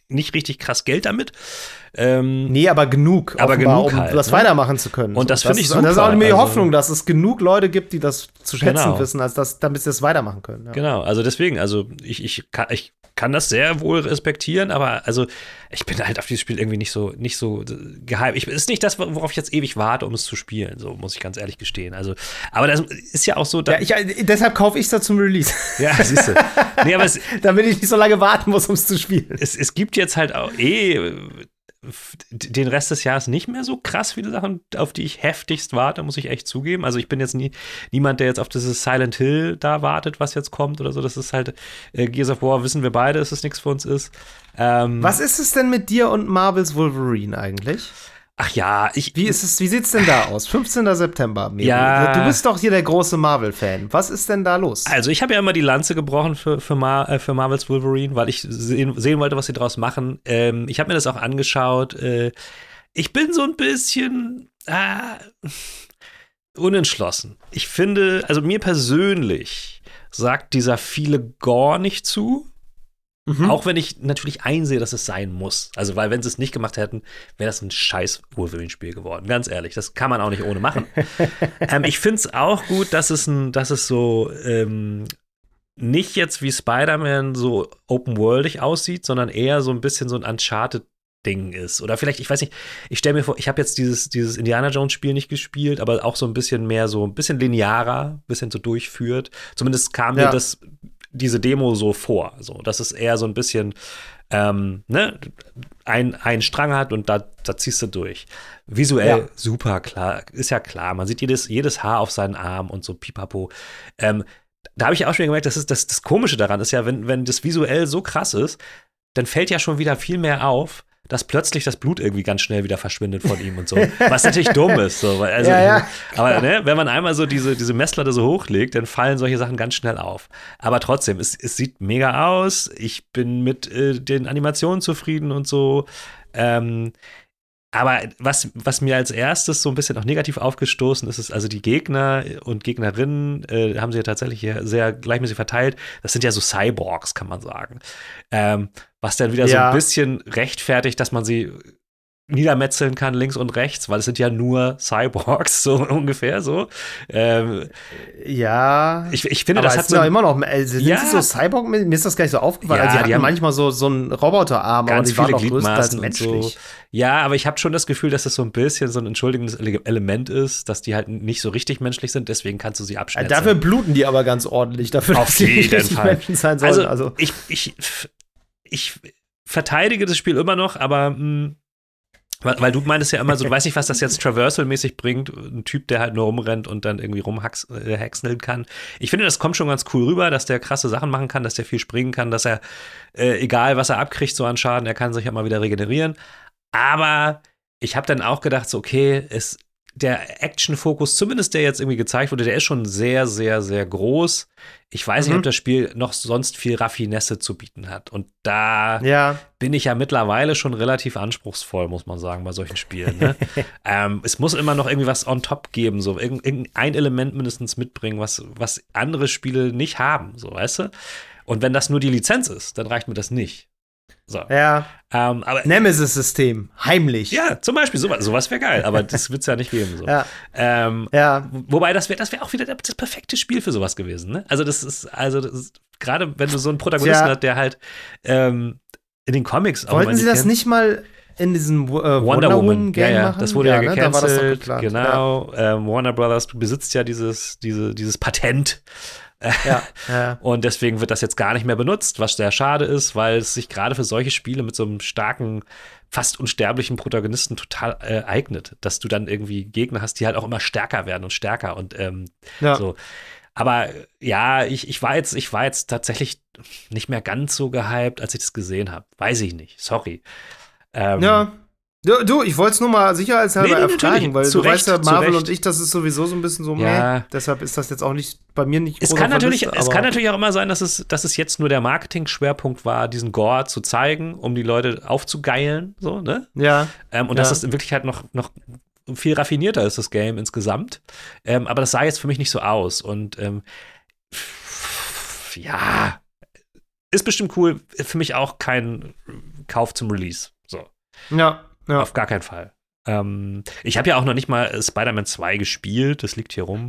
nicht richtig krass Geld damit. Ähm, nee, aber genug. Aber genug um halt, das ne? weitermachen zu können. Und das so, finde ich ist, super. Und das ist auch mir die also, Hoffnung, dass es genug Leute gibt, die das zu schätzen genau. wissen, als das, damit sie das weitermachen können. Ja. Genau, also deswegen, also ich, ich, kann, ich kann das sehr wohl respektieren, aber also ich bin halt auf dieses Spiel irgendwie nicht so, nicht so gehypt. Ich, ist nicht das, worauf ich jetzt ewig warte, um es zu spielen, so muss ich ganz ehrlich gestehen. Also, aber das ist ja auch so. Ja, ich, deshalb kaufe ich es da zum Release. Ja, siehst du. Nee, aber es, damit ich nicht so lange warten muss, um es zu spielen. Es, es gibt jetzt halt auch eh den Rest des Jahres nicht mehr so krass viele Sachen, auf die ich heftigst warte, muss ich echt zugeben. Also ich bin jetzt nie, niemand, der jetzt auf dieses Silent Hill da wartet, was jetzt kommt oder so. Das ist halt äh, Gears of War, wissen wir beide, dass es nichts für uns ist. Ähm, was ist es denn mit dir und Marvels Wolverine eigentlich? Ach ja, ich. Wie ist es, wie sieht's denn da aus? ffünfzehnten September. Miro. Ja. Du bist doch hier der große Marvel-Fan. Was ist denn da los? Also, ich habe ja immer die Lanze gebrochen für, für, Mar äh, für Marvels Wolverine, weil ich sehen, sehen wollte, was sie draus machen. Ähm, ich habe mir das auch angeschaut. Äh, ich bin so ein bisschen äh, unentschlossen. Ich finde, also mir persönlich sagt dieser viele Gore nicht zu. Mhm. Auch wenn ich natürlich einsehe, dass es sein muss. Also, weil wenn sie es nicht gemacht hätten, wäre das ein scheiß Wolverine-Spiel geworden. Ganz ehrlich, das kann man auch nicht ohne machen. ähm, ich finde es auch gut, dass es, ein, dass es so ähm, nicht jetzt wie Spider-Man so open-worldig aussieht, sondern eher so ein bisschen so ein Uncharted-Ding ist. Oder vielleicht, ich weiß nicht, ich stelle mir vor, ich habe jetzt dieses, dieses Indiana-Jones-Spiel nicht gespielt, aber auch so ein bisschen mehr so, ein bisschen linearer, ein bisschen so durchführt. Zumindest kam ja. mir das diese Demo so vor. So, dass es eher so ein bisschen ähm, ne, ein, ein Strang hat und da, da ziehst du durch. Visuell ja. super klar, ist ja klar. Man sieht jedes, jedes Haar auf seinen Arm und so pipapo. Ähm, da habe ich auch schon gemerkt, das, ist, das, das Komische daran ist ja, wenn, wenn das visuell so krass ist, dann fällt ja schon wieder viel mehr auf, dass plötzlich das Blut irgendwie ganz schnell wieder verschwindet von ihm und so. Was natürlich dumm ist. So. Also, ja, ja, aber ne, wenn man einmal so diese, diese Messlatte so hochlegt, dann fallen solche Sachen ganz schnell auf. Aber trotzdem, es, es sieht mega aus. Ich bin mit äh, den Animationen zufrieden und so. Ähm, aber was, was mir als erstes so ein bisschen auch negativ aufgestoßen ist, ist also die Gegner und Gegnerinnen äh, haben sie ja tatsächlich hier sehr gleichmäßig verteilt. Das sind ja so Cyborgs, kann man sagen. Ähm, was dann wieder ja. so ein bisschen rechtfertigt, dass man sie niedermetzeln kann, links und rechts, weil es sind ja nur Cyborgs, so ungefähr so. Ähm, ja. Ich, ich finde, aber das es hat sind so. ja immer noch, also sind ja. sie so Cyborg? Mir ist das gar nicht so aufgefallen. Ja, also die hatten die haben manchmal so, so einen Roboterarm, aber die waren auch größtenteils menschlich. So. Ja, aber ich habe schon das Gefühl, dass das so ein bisschen so ein entschuldigendes Element ist, dass die halt nicht so richtig menschlich sind, deswegen kannst du sie abschneiden. Ja, dafür bluten die aber ganz ordentlich, dafür, Auf dass sie nicht richtig Fall. Menschen sein sollen. Also, also. ich, ich, ich verteidige das Spiel immer noch, aber mh, Weil, weil du meintest ja immer so, du weißt nicht, was das jetzt Traversal-mäßig bringt. Ein Typ, der halt nur rumrennt und dann irgendwie rumhäckseln kann. Ich finde, das kommt schon ganz cool rüber, dass der krasse Sachen machen kann, dass der viel springen kann, dass er, äh, egal was er abkriegt, so an Schaden, er kann sich ja mal wieder regenerieren. Aber ich habe dann auch gedacht, so, okay, es, der Action-Fokus, zumindest der jetzt irgendwie gezeigt wurde, der ist schon sehr, sehr, sehr groß. Ich weiß mhm. nicht, ob das Spiel noch sonst viel Raffinesse zu bieten hat. Und da ja. bin ich ja mittlerweile schon relativ anspruchsvoll, muss man sagen, bei solchen Spielen. Ne? ähm, es muss immer noch irgendwie was on top geben, so irgendein Element mindestens mitbringen, was, was andere Spiele nicht haben, so, weißt du? Und wenn das nur die Lizenz ist, dann reicht mir das nicht. So. Ja. Ähm, aber Nemesis-System, heimlich. Ja, zum Beispiel, sowas, sowas wäre geil, aber das wird es ja nicht geben. So. Ja. Ähm, ja. Wobei, das wäre das wär auch wieder das perfekte Spiel für sowas gewesen. Ne? Also, das ist, also, das ist, gerade wenn du so einen Protagonisten ja. hast, der halt ähm, in den Comics auch. Wollten sie das kennt, nicht mal in diesem äh, Wonder, Wonder Woman Game ja, ja, machen? Das wurde ja, ja gecancelt. Ne? Da war das doch geplant. Genau. Ja. Ähm, Warner Brothers besitzt ja dieses, diese, dieses Patent. Ja, ja. Und deswegen wird das jetzt gar nicht mehr benutzt, was sehr schade ist, weil es sich gerade für solche Spiele mit so einem starken, fast unsterblichen Protagonisten total äh, eignet, dass du dann irgendwie Gegner hast, die halt auch immer stärker werden und stärker und ähm, ja. so. Aber ja, ich, ich, war jetzt, ich war jetzt tatsächlich nicht mehr ganz so gehypt, als ich das gesehen habe. Weiß ich nicht, sorry. Ähm, ja. Du, du, ich wollte es nur mal sicherheitshalber nee, nee, erfragen, weil zu du Recht, weißt ja, Marvel Recht. und ich, das ist sowieso so ein bisschen so ja. mehr. Deshalb ist das jetzt auch nicht bei mir nicht es kann natürlich, Verlust, Es kann natürlich auch immer sein, dass es, dass es jetzt nur der Marketing-Schwerpunkt war, diesen Gore zu zeigen, um die Leute aufzugeilen, so, ne? Ja. Ähm, und ja. dass es in Wirklichkeit noch, noch viel raffinierter ist, das Game insgesamt. Ähm, aber das sah jetzt für mich nicht so aus. Und ähm, ja, ist bestimmt cool. Für mich auch kein Kauf zum Release. So. Ja, ja. Auf gar keinen Fall. Ähm, ich habe ja auch noch nicht mal Spider-Man zwei gespielt, das liegt hier rum.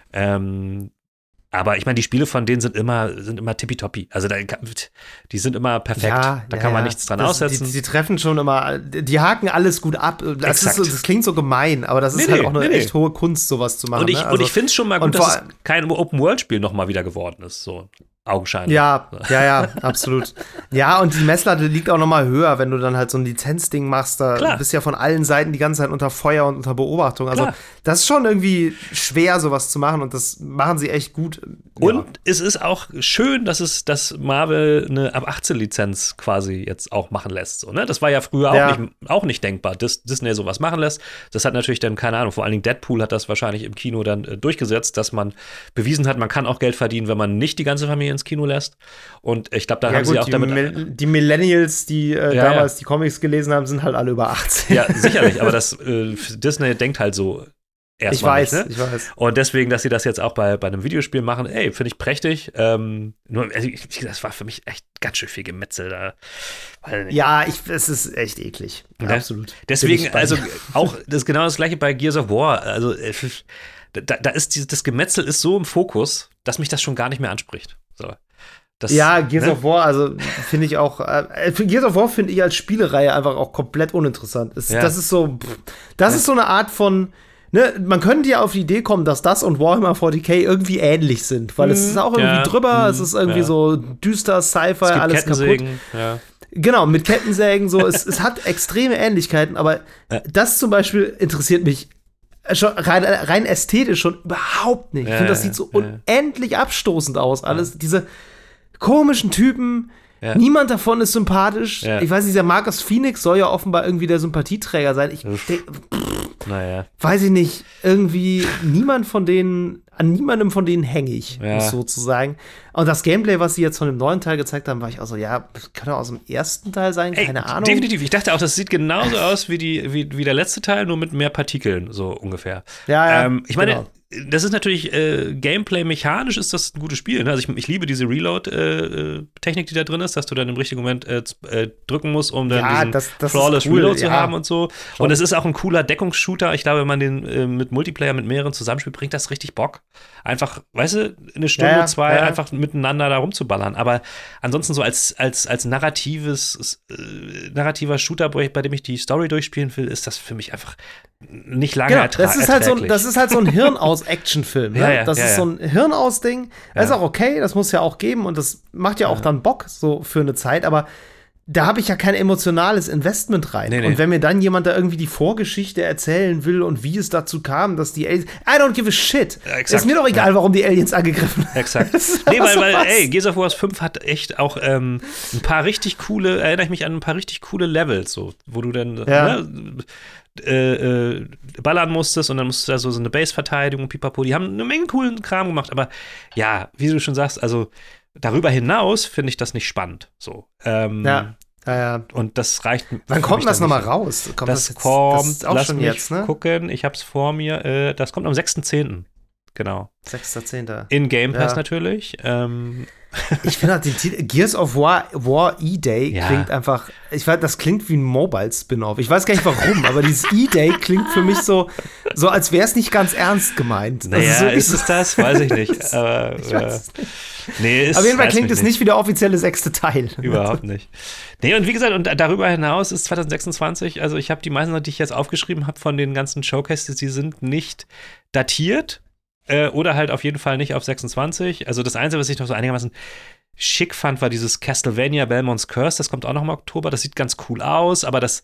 Ähm, aber ich meine, die Spiele von denen sind immer, sind immer tippitoppi. Also da, die sind immer perfekt. Ja, da ja, kann man ja. nichts dran das, aussetzen. Die, die treffen schon immer, die haken alles gut ab. Das, ist Exakt. so, das klingt so gemein, aber das ist Nee, halt nee, auch eine nee, echt hohe Kunst, sowas zu machen. Und ich, ne? und also, ich finde es schon mal gut, und dass vor- es kein Open-World-Spiel nochmal wieder geworden ist. So augenscheinlich. Ja, ja, ja, absolut. Ja, und die Messlatte liegt auch noch mal höher, wenn du dann halt so ein Lizenzding machst. Da Klar. bist du ja von allen Seiten die ganze Zeit unter Feuer und unter Beobachtung. Also Klar. das ist schon irgendwie schwer, sowas zu machen und das machen sie echt gut. Und ja. es ist auch schön, dass es, dass Marvel eine ab achtzehn Lizenz quasi jetzt auch machen lässt. So, ne? Das war ja früher auch, Ja. nicht, auch nicht denkbar, dass Disney sowas machen lässt. Das hat natürlich dann, keine Ahnung, vor allen Dingen Deadpool hat das wahrscheinlich im Kino dann äh, durchgesetzt, dass man bewiesen hat, man kann auch Geld verdienen, wenn man nicht die ganze Familie ins Kino lässt. Und ich glaube, da Ja, haben gut, sie auch die, damit. Mil- die Millennials, die äh, Ja, damals ja. die Comics gelesen haben, sind halt alle über achtzehn. Ja, sicherlich, aber das äh, Disney denkt halt so ich erstmal weiß, nicht, ne? ich weiß. Und deswegen, dass sie das jetzt auch bei, bei einem Videospiel machen, ey, finde ich prächtig. Ähm, nur, also ich, das war für mich echt ganz schön viel Gemetzel da. Weiß nicht. Ja, ich, es ist echt eklig. Ja. Absolut. Bin Deswegen, ich bei also dir. auch das ist genau das gleiche bei Gears of War. Also äh, da, da ist dieses, das Gemetzel ist so im Fokus, dass mich das schon gar nicht mehr anspricht. So. Das, Ja, Gears ne? of War, also finde ich auch, äh, für Gears of War finde ich als Spielereihe einfach auch komplett uninteressant. Es, Ja. Das ist so, pff, das Ja. ist so eine Art von, ne, man könnte ja auf die Idee kommen, dass das und Warhammer vierzig K irgendwie ähnlich sind, weil es ist auch irgendwie Ja. drüber, Mhm. es ist irgendwie Ja. so düster, Sci-Fi, Es gibt alles kaputt. Kettensägen, ja. Genau, mit Kettensägen, so, es, es hat extreme Ähnlichkeiten, aber Ja. das zum Beispiel interessiert mich schon rein, rein ästhetisch schon überhaupt nicht. Ich Ja, finde, das sieht so ja. unendlich abstoßend aus, alles, diese komischen Typen. Ja. Niemand davon ist sympathisch. Ja. Ich weiß nicht, der Marcus Phoenix soll ja offenbar irgendwie der Sympathieträger sein. Ich Uff. denk, Naja. weiß ich nicht, irgendwie niemand von denen, an niemandem von denen hänge ich, Ja. muss sozusagen. Und das Gameplay, was sie jetzt von dem neuen Teil gezeigt haben, war ich auch so, ja, das könnte aus dem ersten Teil sein, Ey, keine Ahnung. Definitiv. Ich dachte auch, das sieht genauso aus wie, die, wie, wie der letzte Teil, nur mit mehr Partikeln, so ungefähr. Ja, ja, ähm, ich meine, genau. das ist natürlich, äh, Gameplay-mechanisch ist das ein gutes Spiel. Ne? Also ich, ich liebe diese Reload-Technik, die da drin ist, dass du dann im richtigen Moment äh, z- äh, drücken musst, um dann Ja, diesen das- das ist Flawless cool, Reload zu ja. haben und so. Schon. Und es ist auch ein cooler Deckungsshooter. Ich glaube, wenn man den äh, mit Multiplayer, mit mehreren zusammenspielt, bringt das richtig Bock. Einfach, weißt du, eine Stunde, Ja, ja, zwei, ja. einfach miteinander da rumzuballern. Aber ansonsten so als, als, als narratives, äh, narrativer Shooter, bei bei dem ich die Story durchspielen will, ist das für mich einfach nicht lange Genau, ertra- das ist, halt so, ein- erträglich. das ist halt so ein Hirn-aus-Action-Film. Ne? Ja, ja, das ja, ist ja. so ein Hirn-aus-Ding. Das ist Ja. auch okay, das muss ja auch geben und das macht ja auch dann Bock so für eine Zeit, aber da habe ich ja kein emotionales Investment rein. Nee, nee. Und wenn mir dann jemand da irgendwie die Vorgeschichte erzählen will und wie es dazu kam, dass die Aliens. I don't give a shit. Ja, exakt. Ist mir doch egal, warum die Aliens angegriffen haben. Exakt. Das ist Nee, weil, einfach so weil was. ey, Gears of War fünf hat echt auch ähm, ein paar richtig coole, erinnere ich mich an ein paar richtig coole Levels, so, wo du dann Ja. ne, äh, äh, ballern musstest und dann musstest du da so, so eine Base-Verteidigung, pipapo, die haben eine Menge coolen Kram gemacht, aber ja, wie du schon sagst, also darüber hinaus finde ich das nicht spannend, so. Ähm, Ja. Ja, ja. Und das reicht. Wann für kommt mich das dann nochmal nicht. raus? Kommt Das, jetzt- kommt, das ist auch lass schon mich jetzt, ne? gucken, ich hab's vor mir, äh, das kommt am sechsten zehnten Genau. sechster zehnter In Game Pass Ja. natürlich. Ähm, Ich finde halt den Titel Gears of War, War E-Day Ja. klingt einfach, ich weiß, das klingt wie ein Mobile-Spin-Off. Ich weiß gar nicht warum, aber dieses E-Day klingt für mich so, so als wäre es nicht ganz ernst gemeint. Das naja, wirklich ist so- es das? Weiß ich nicht. Aber, Ich äh, weiß nicht. nee, ist, Auf jeden Fall weiß klingt mich es nicht wie der offizielle sechste Teil. Überhaupt nicht. Nee, und wie gesagt, und darüber hinaus ist zwanzig sechsundzwanzig, also ich habe die meisten, die ich jetzt aufgeschrieben habe von den ganzen Showcases, die sind nicht datiert äh, oder halt auf jeden Fall nicht auf sechsundzwanzig. Also das Einzige, was ich noch so einigermaßen schick fand, war dieses Castlevania Belmont's Curse, das kommt auch noch im Oktober, das sieht ganz cool aus, aber das,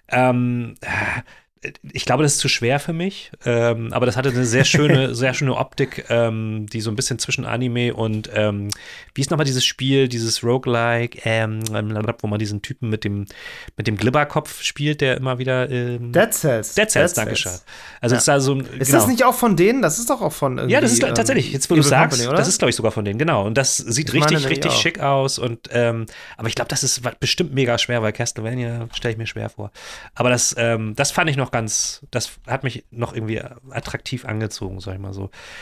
ähm, ich glaube, das ist zu schwer für mich, ähm, aber das hatte eine sehr schöne, sehr schöne Optik, ähm, die so ein bisschen zwischen Anime und, ähm, wie ist nochmal dieses Spiel, dieses Roguelike, ähm, wo man diesen Typen mit dem, mit dem Glibberkopf spielt, der immer wieder, ähm, Dead Cells. Dead Cells, danke schön. Also Ja. ist da so ein, Ist genau. das nicht auch von denen? Das ist doch auch von irgendwie, Ja, das ist ähm, tatsächlich, jetzt wo du Evil sagst, Company, oder? das ist, glaube ich, sogar von denen, genau. Und das sieht Ich meine richtig, nämlich richtig auch. schick aus. Und ähm, aber ich glaube, das ist wa- bestimmt mega schwer, weil Castlevania stelle ich mir schwer vor. Aber das, ähm, das fand ich noch ganz, das hat mich noch irgendwie attraktiv angezogen, sag ich mal so.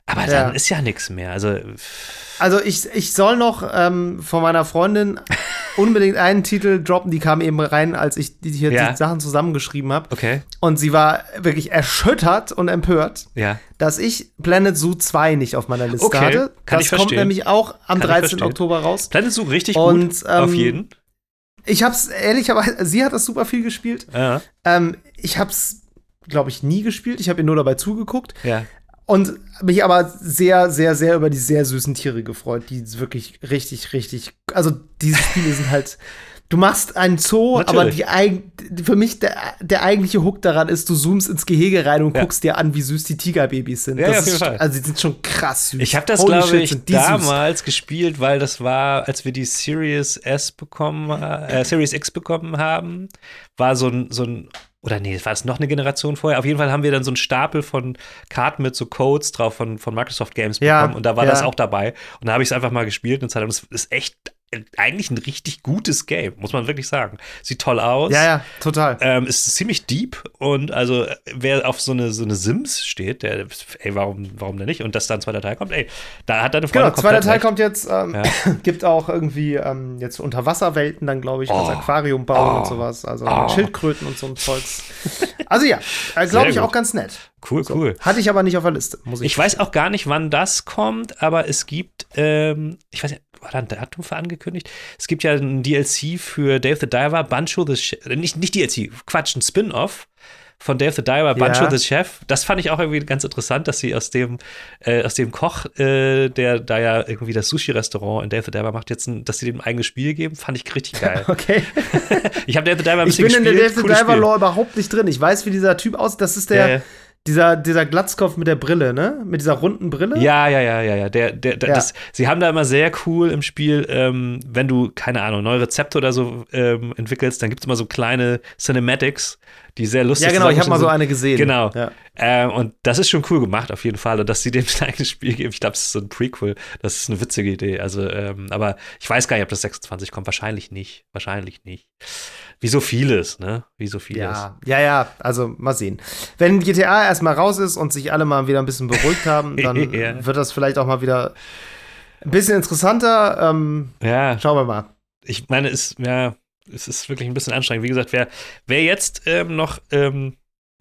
Aber dann ja. ist ja nichts mehr. Also, also ich, ich soll noch ähm, von meiner Freundin unbedingt einen Titel droppen, die kam eben rein, als ich die, hier ja. die Sachen zusammengeschrieben habe. Okay. Und sie war wirklich erschüttert und empört, ja. dass ich Planet Zoo zwei nicht auf meiner Liste okay. hatte. Kann das ich kommt verstehen. nämlich auch am Kann dreizehnten Oktober raus. Planet Zoo richtig und, gut, ähm, auf jeden. Ich hab's ehrlicherweise, sie hat das super viel gespielt. Ja. Ähm, ich hab's, glaube ich, nie gespielt. Ich habe ihr nur dabei zugeguckt. Ja. Und mich aber sehr, sehr, sehr über die sehr süßen Tiere gefreut, die wirklich richtig, richtig, also diese Spiele sind halt, du machst einen Zoo, Natürlich. aber die eig- für mich der, der eigentliche Hook daran ist, du zoomst ins Gehege rein und ja. guckst dir an, wie süß die Tigerbabys sind. Ja, das ja, auf jeden ist, Fall. Also die sind schon krass süß. Ich habe das, glaube ich, damals süß. gespielt, weil das war, als wir die Series S bekommen, äh, Series X bekommen haben, war so ein, so ein Oder nee, war es noch eine Generation vorher? Auf jeden Fall haben wir dann so einen Stapel von Karten mit so Codes drauf von, von Microsoft Games bekommen. Ja, und da war ja. das auch dabei. Und da habe ich es einfach mal gespielt. Und es ist echt eigentlich ein richtig gutes Game, muss man wirklich sagen. Sieht toll aus. Ja, ja, total. Ähm, ist ziemlich deep. Und also, wer auf so eine, so eine Sims steht, der, ey, warum, warum denn nicht? Und dass da ein zweiter Teil kommt, ey, da hat deine Freundin Genau, zweiter Teil recht. kommt jetzt, ähm, ja. gibt auch irgendwie ähm, jetzt Unterwasserwelten dann, glaube ich, oh. das Aquarium bauen oh. und sowas. Also oh. Schildkröten und so ein Zeugs. Also ja, äh, glaube ich auch ganz nett. Cool, so. cool. Hatte ich aber nicht auf der Liste, muss ich Ich weiß auch gar nicht, wann das kommt, aber es gibt, ähm, ich weiß nicht, war da ein Datum für angekündigt? Es gibt ja ein D L C für Dave the Diver, Bancho the Chef, nicht, nicht D L C, Quatsch, ein Spin-Off von Dave the Diver, Bancho ja. the Chef. Das fand ich auch irgendwie ganz interessant, dass sie aus dem, äh, aus dem Koch, äh, der da ja irgendwie das Sushi-Restaurant in Dave the Diver macht, jetzt ein, dass sie dem ein eigenes Spiel geben, fand ich richtig geil. Okay. Ich habe Dave the Diver ein bisschen Ich bin gespielt. in der Dave the Diver-Lore überhaupt nicht drin. Ich weiß, wie dieser Typ aussieht. Das ist der ja, ja. Dieser, dieser Glatzkopf mit der Brille, ne? Mit dieser runden Brille. Ja, ja, ja, ja, ja. Der, der, der, ja. Das, sie haben da immer sehr cool im Spiel, ähm, wenn du, keine Ahnung, neue Rezepte oder so ähm, entwickelst, dann gibt es immer so kleine Cinematics, die sehr lustig sind. Ja, genau, ich habe mal so eine gesehen. Genau. Ja. Ähm, und das ist schon cool gemacht, auf jeden Fall. Und dass sie dem ein eigenes Spiel geben, ich glaube, das ist so ein Prequel. Das ist eine witzige Idee. Also, ähm, aber ich weiß gar nicht, ob das sechsundzwanzig kommt. Wahrscheinlich nicht. Wahrscheinlich nicht. Wie so vieles, ne? Wie so vieles. Ja, ja, ja, also mal sehen. Wenn G T A erstmal raus ist und sich alle mal wieder ein bisschen beruhigt haben, dann ja. wird das vielleicht auch mal wieder ein bisschen interessanter. Ähm, ja. Schauen wir mal. Ich meine, es, ja, es ist wirklich ein bisschen anstrengend. Wie gesagt, wer, wer jetzt ähm, noch ähm,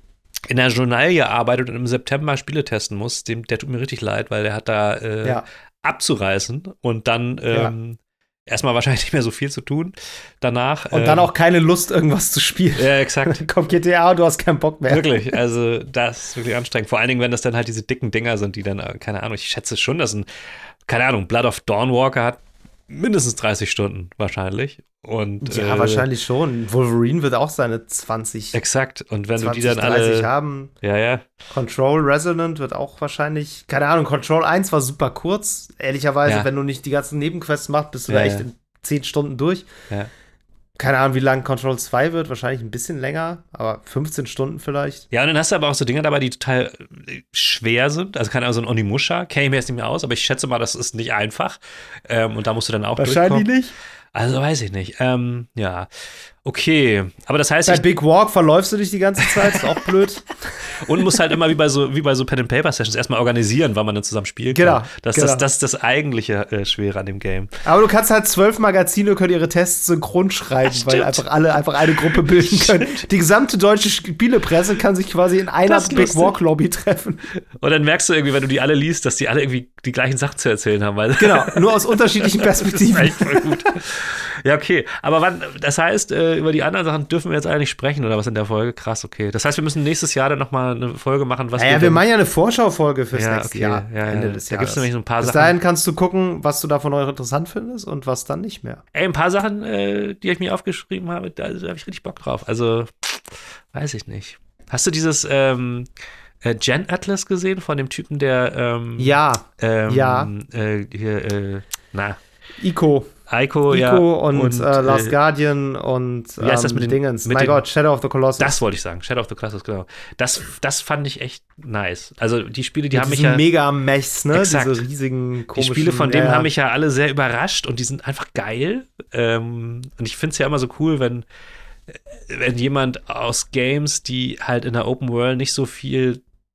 in der Journalie arbeitet und im September Spiele testen muss, dem, der tut mir richtig leid, weil der hat da äh, ja. abzureißen und dann ähm, ja. erstmal wahrscheinlich nicht mehr so viel zu tun danach. Und ähm, dann auch keine Lust, irgendwas zu spielen. Ja, exakt. Dann kommt G T A und du hast keinen Bock mehr. Wirklich, also das ist wirklich anstrengend. Vor allen Dingen, wenn das dann halt diese dicken Dinger sind, die dann, keine Ahnung, ich schätze schon, dass ein, keine Ahnung, Blood of Dawnwalker hat mindestens dreißig Stunden wahrscheinlich. Und, ja, äh, wahrscheinlich schon. Wolverine wird auch seine zwanzig. Exakt. Und wenn zwanzig, du die dann alle haben. Ja, ja. Control Resonant wird auch wahrscheinlich, keine Ahnung, Control eins war super kurz. Ehrlicherweise, ja. wenn du nicht die ganzen Nebenquests machst, bist du ja, da echt ja. in zehn Stunden durch. Ja. Keine Ahnung, wie lang Control zwei wird. Wahrscheinlich ein bisschen länger, aber fünfzehn Stunden vielleicht. Ja, und dann hast du aber auch so Dinge dabei, die total schwer sind. Also keine Ahnung, so ein Onimusha, kenne ich mir jetzt nicht mehr aus, aber ich schätze mal, das ist nicht einfach. Ähm, und da musst du dann auch Wahrscheinlich durchkommen. nicht. Also weiß ich nicht. Ähm, ja, okay. Aber das heißt, bei ich, Big Walk verläufst du dich die ganze Zeit, ist auch blöd. Und musst halt immer wie bei so wie bei so Pen and Paper Sessions erstmal organisieren, wann man dann zusammen spielen kann. Genau. Das, genau. Das, das ist das eigentliche äh, Schwere an dem Game. Aber du kannst halt zwölf Magazine können ihre Tests synchron schreiben, weil einfach alle einfach eine Gruppe bilden können. Die gesamte deutsche Spielepresse kann sich quasi in einer Big Walk Lobby treffen. Und dann merkst du irgendwie, wenn du die alle liest, dass die alle irgendwie die gleichen Sachen zu erzählen haben. Weil genau, nur aus unterschiedlichen Perspektiven. Das ist echt voll gut. Ja, okay. Aber wann, das heißt, äh, über die anderen Sachen dürfen wir jetzt eigentlich sprechen, oder was in der Folge? Krass, okay. Das heißt, wir müssen nächstes Jahr dann noch mal eine Folge machen, was naja, wir, wir machen ja eine Vorschaufolge fürs ja, nächste okay. Jahr, ja, Ende ja. des Da Jahres. gibt es nämlich so ein paar Bis Sachen. Bis dahin kannst du gucken, was du davon noch interessant findest und was dann nicht mehr. Ey, ein paar Sachen, äh, die ich mir aufgeschrieben habe, da, da habe ich richtig Bock drauf. Also, weiß ich nicht. Hast du dieses ähm, äh, Gen Atlas gesehen von dem Typen, der ähm, ja, ähm, ja. Äh, hier, äh, na. Ico. Ico, Ico ja. und, und äh, Last äh, Guardian und wie heißt das mit den Dingens. Mit mein den, Gott, Shadow of the Colossus. Das wollte ich sagen, Shadow of the Colossus, genau. Das, das fand ich echt nice. Also die Spiele, die Mit haben mich ja Mega-Mechs, ne? Exakt. Diese riesigen komischen. Die Spiele von denen ja. haben mich ja alle sehr überrascht und die sind einfach geil. Ähm, und ich finde es ja immer so cool, wenn wenn jemand aus Games, die halt in der Open World nicht so viel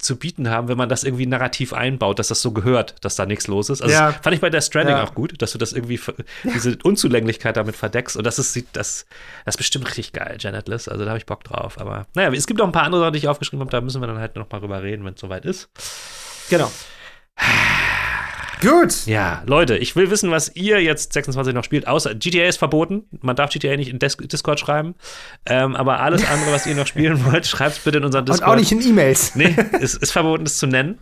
zu bieten haben, wenn man das irgendwie narrativ einbaut, dass das so gehört, dass da nichts los ist. Also ja. das fand ich bei Death Stranding ja. auch gut, dass du das irgendwie, diese Unzulänglichkeit damit verdeckst. Und das ist, das, das ist bestimmt richtig geil, Janetless. Also da habe ich Bock drauf. Aber naja, es gibt noch ein paar andere Sachen, die ich aufgeschrieben habe, da müssen wir dann halt noch mal drüber reden, wenn es soweit ist. Genau. Gut. Ja, Leute, ich will wissen, was ihr jetzt sechsundzwanzig noch spielt. Außer G T A ist verboten. Man darf G T A nicht in Des- Discord schreiben. Ähm, aber alles andere, was ihr noch spielen wollt, schreibt es bitte in unseren Discord. Und auch nicht in E-Mails. Nee, es ist verboten, es zu nennen.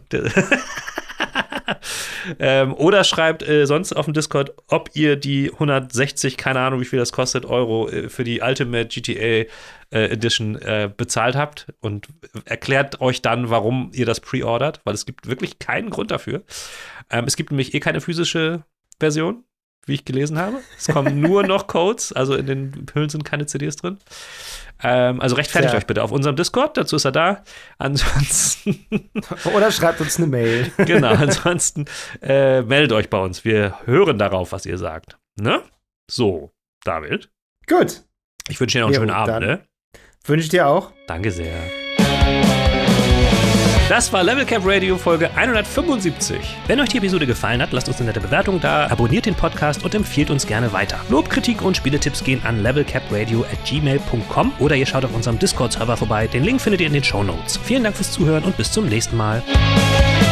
ähm, oder schreibt äh, sonst auf dem Discord, ob ihr die hundertsechzig, keine Ahnung, wie viel das kostet, Euro äh, für die Ultimate G T A äh, Edition äh, bezahlt habt und erklärt euch dann, warum ihr das pre-ordert, weil es gibt wirklich keinen Grund dafür. Ähm, es gibt nämlich eh keine physische Version, wie ich gelesen habe. Es kommen nur noch Codes, also in den Hüllen sind keine C Ds drin. Ähm, also rechtfertigt ja. euch bitte auf unserem Discord, dazu ist er da. Ansonsten oder schreibt uns eine Mail. Genau, ansonsten äh, meldet euch bei uns. Wir hören darauf, was ihr sagt. Ne? So, David. Gut. Ich wünsche dir noch einen jo, schönen Abend, ne? Wünsche ich dir auch. Danke sehr. Das war Level Cap Radio Folge hundertfünfundsiebzig. Wenn euch die Episode gefallen hat, lasst uns eine nette Bewertung da, abonniert den Podcast und empfiehlt uns gerne weiter. Lob, Kritik und Spieletipps gehen an levelcapradio at gmail punkt com oder ihr schaut auf unserem Discord-Server vorbei. Den Link findet ihr in den Shownotes. Vielen Dank fürs Zuhören und bis zum nächsten Mal.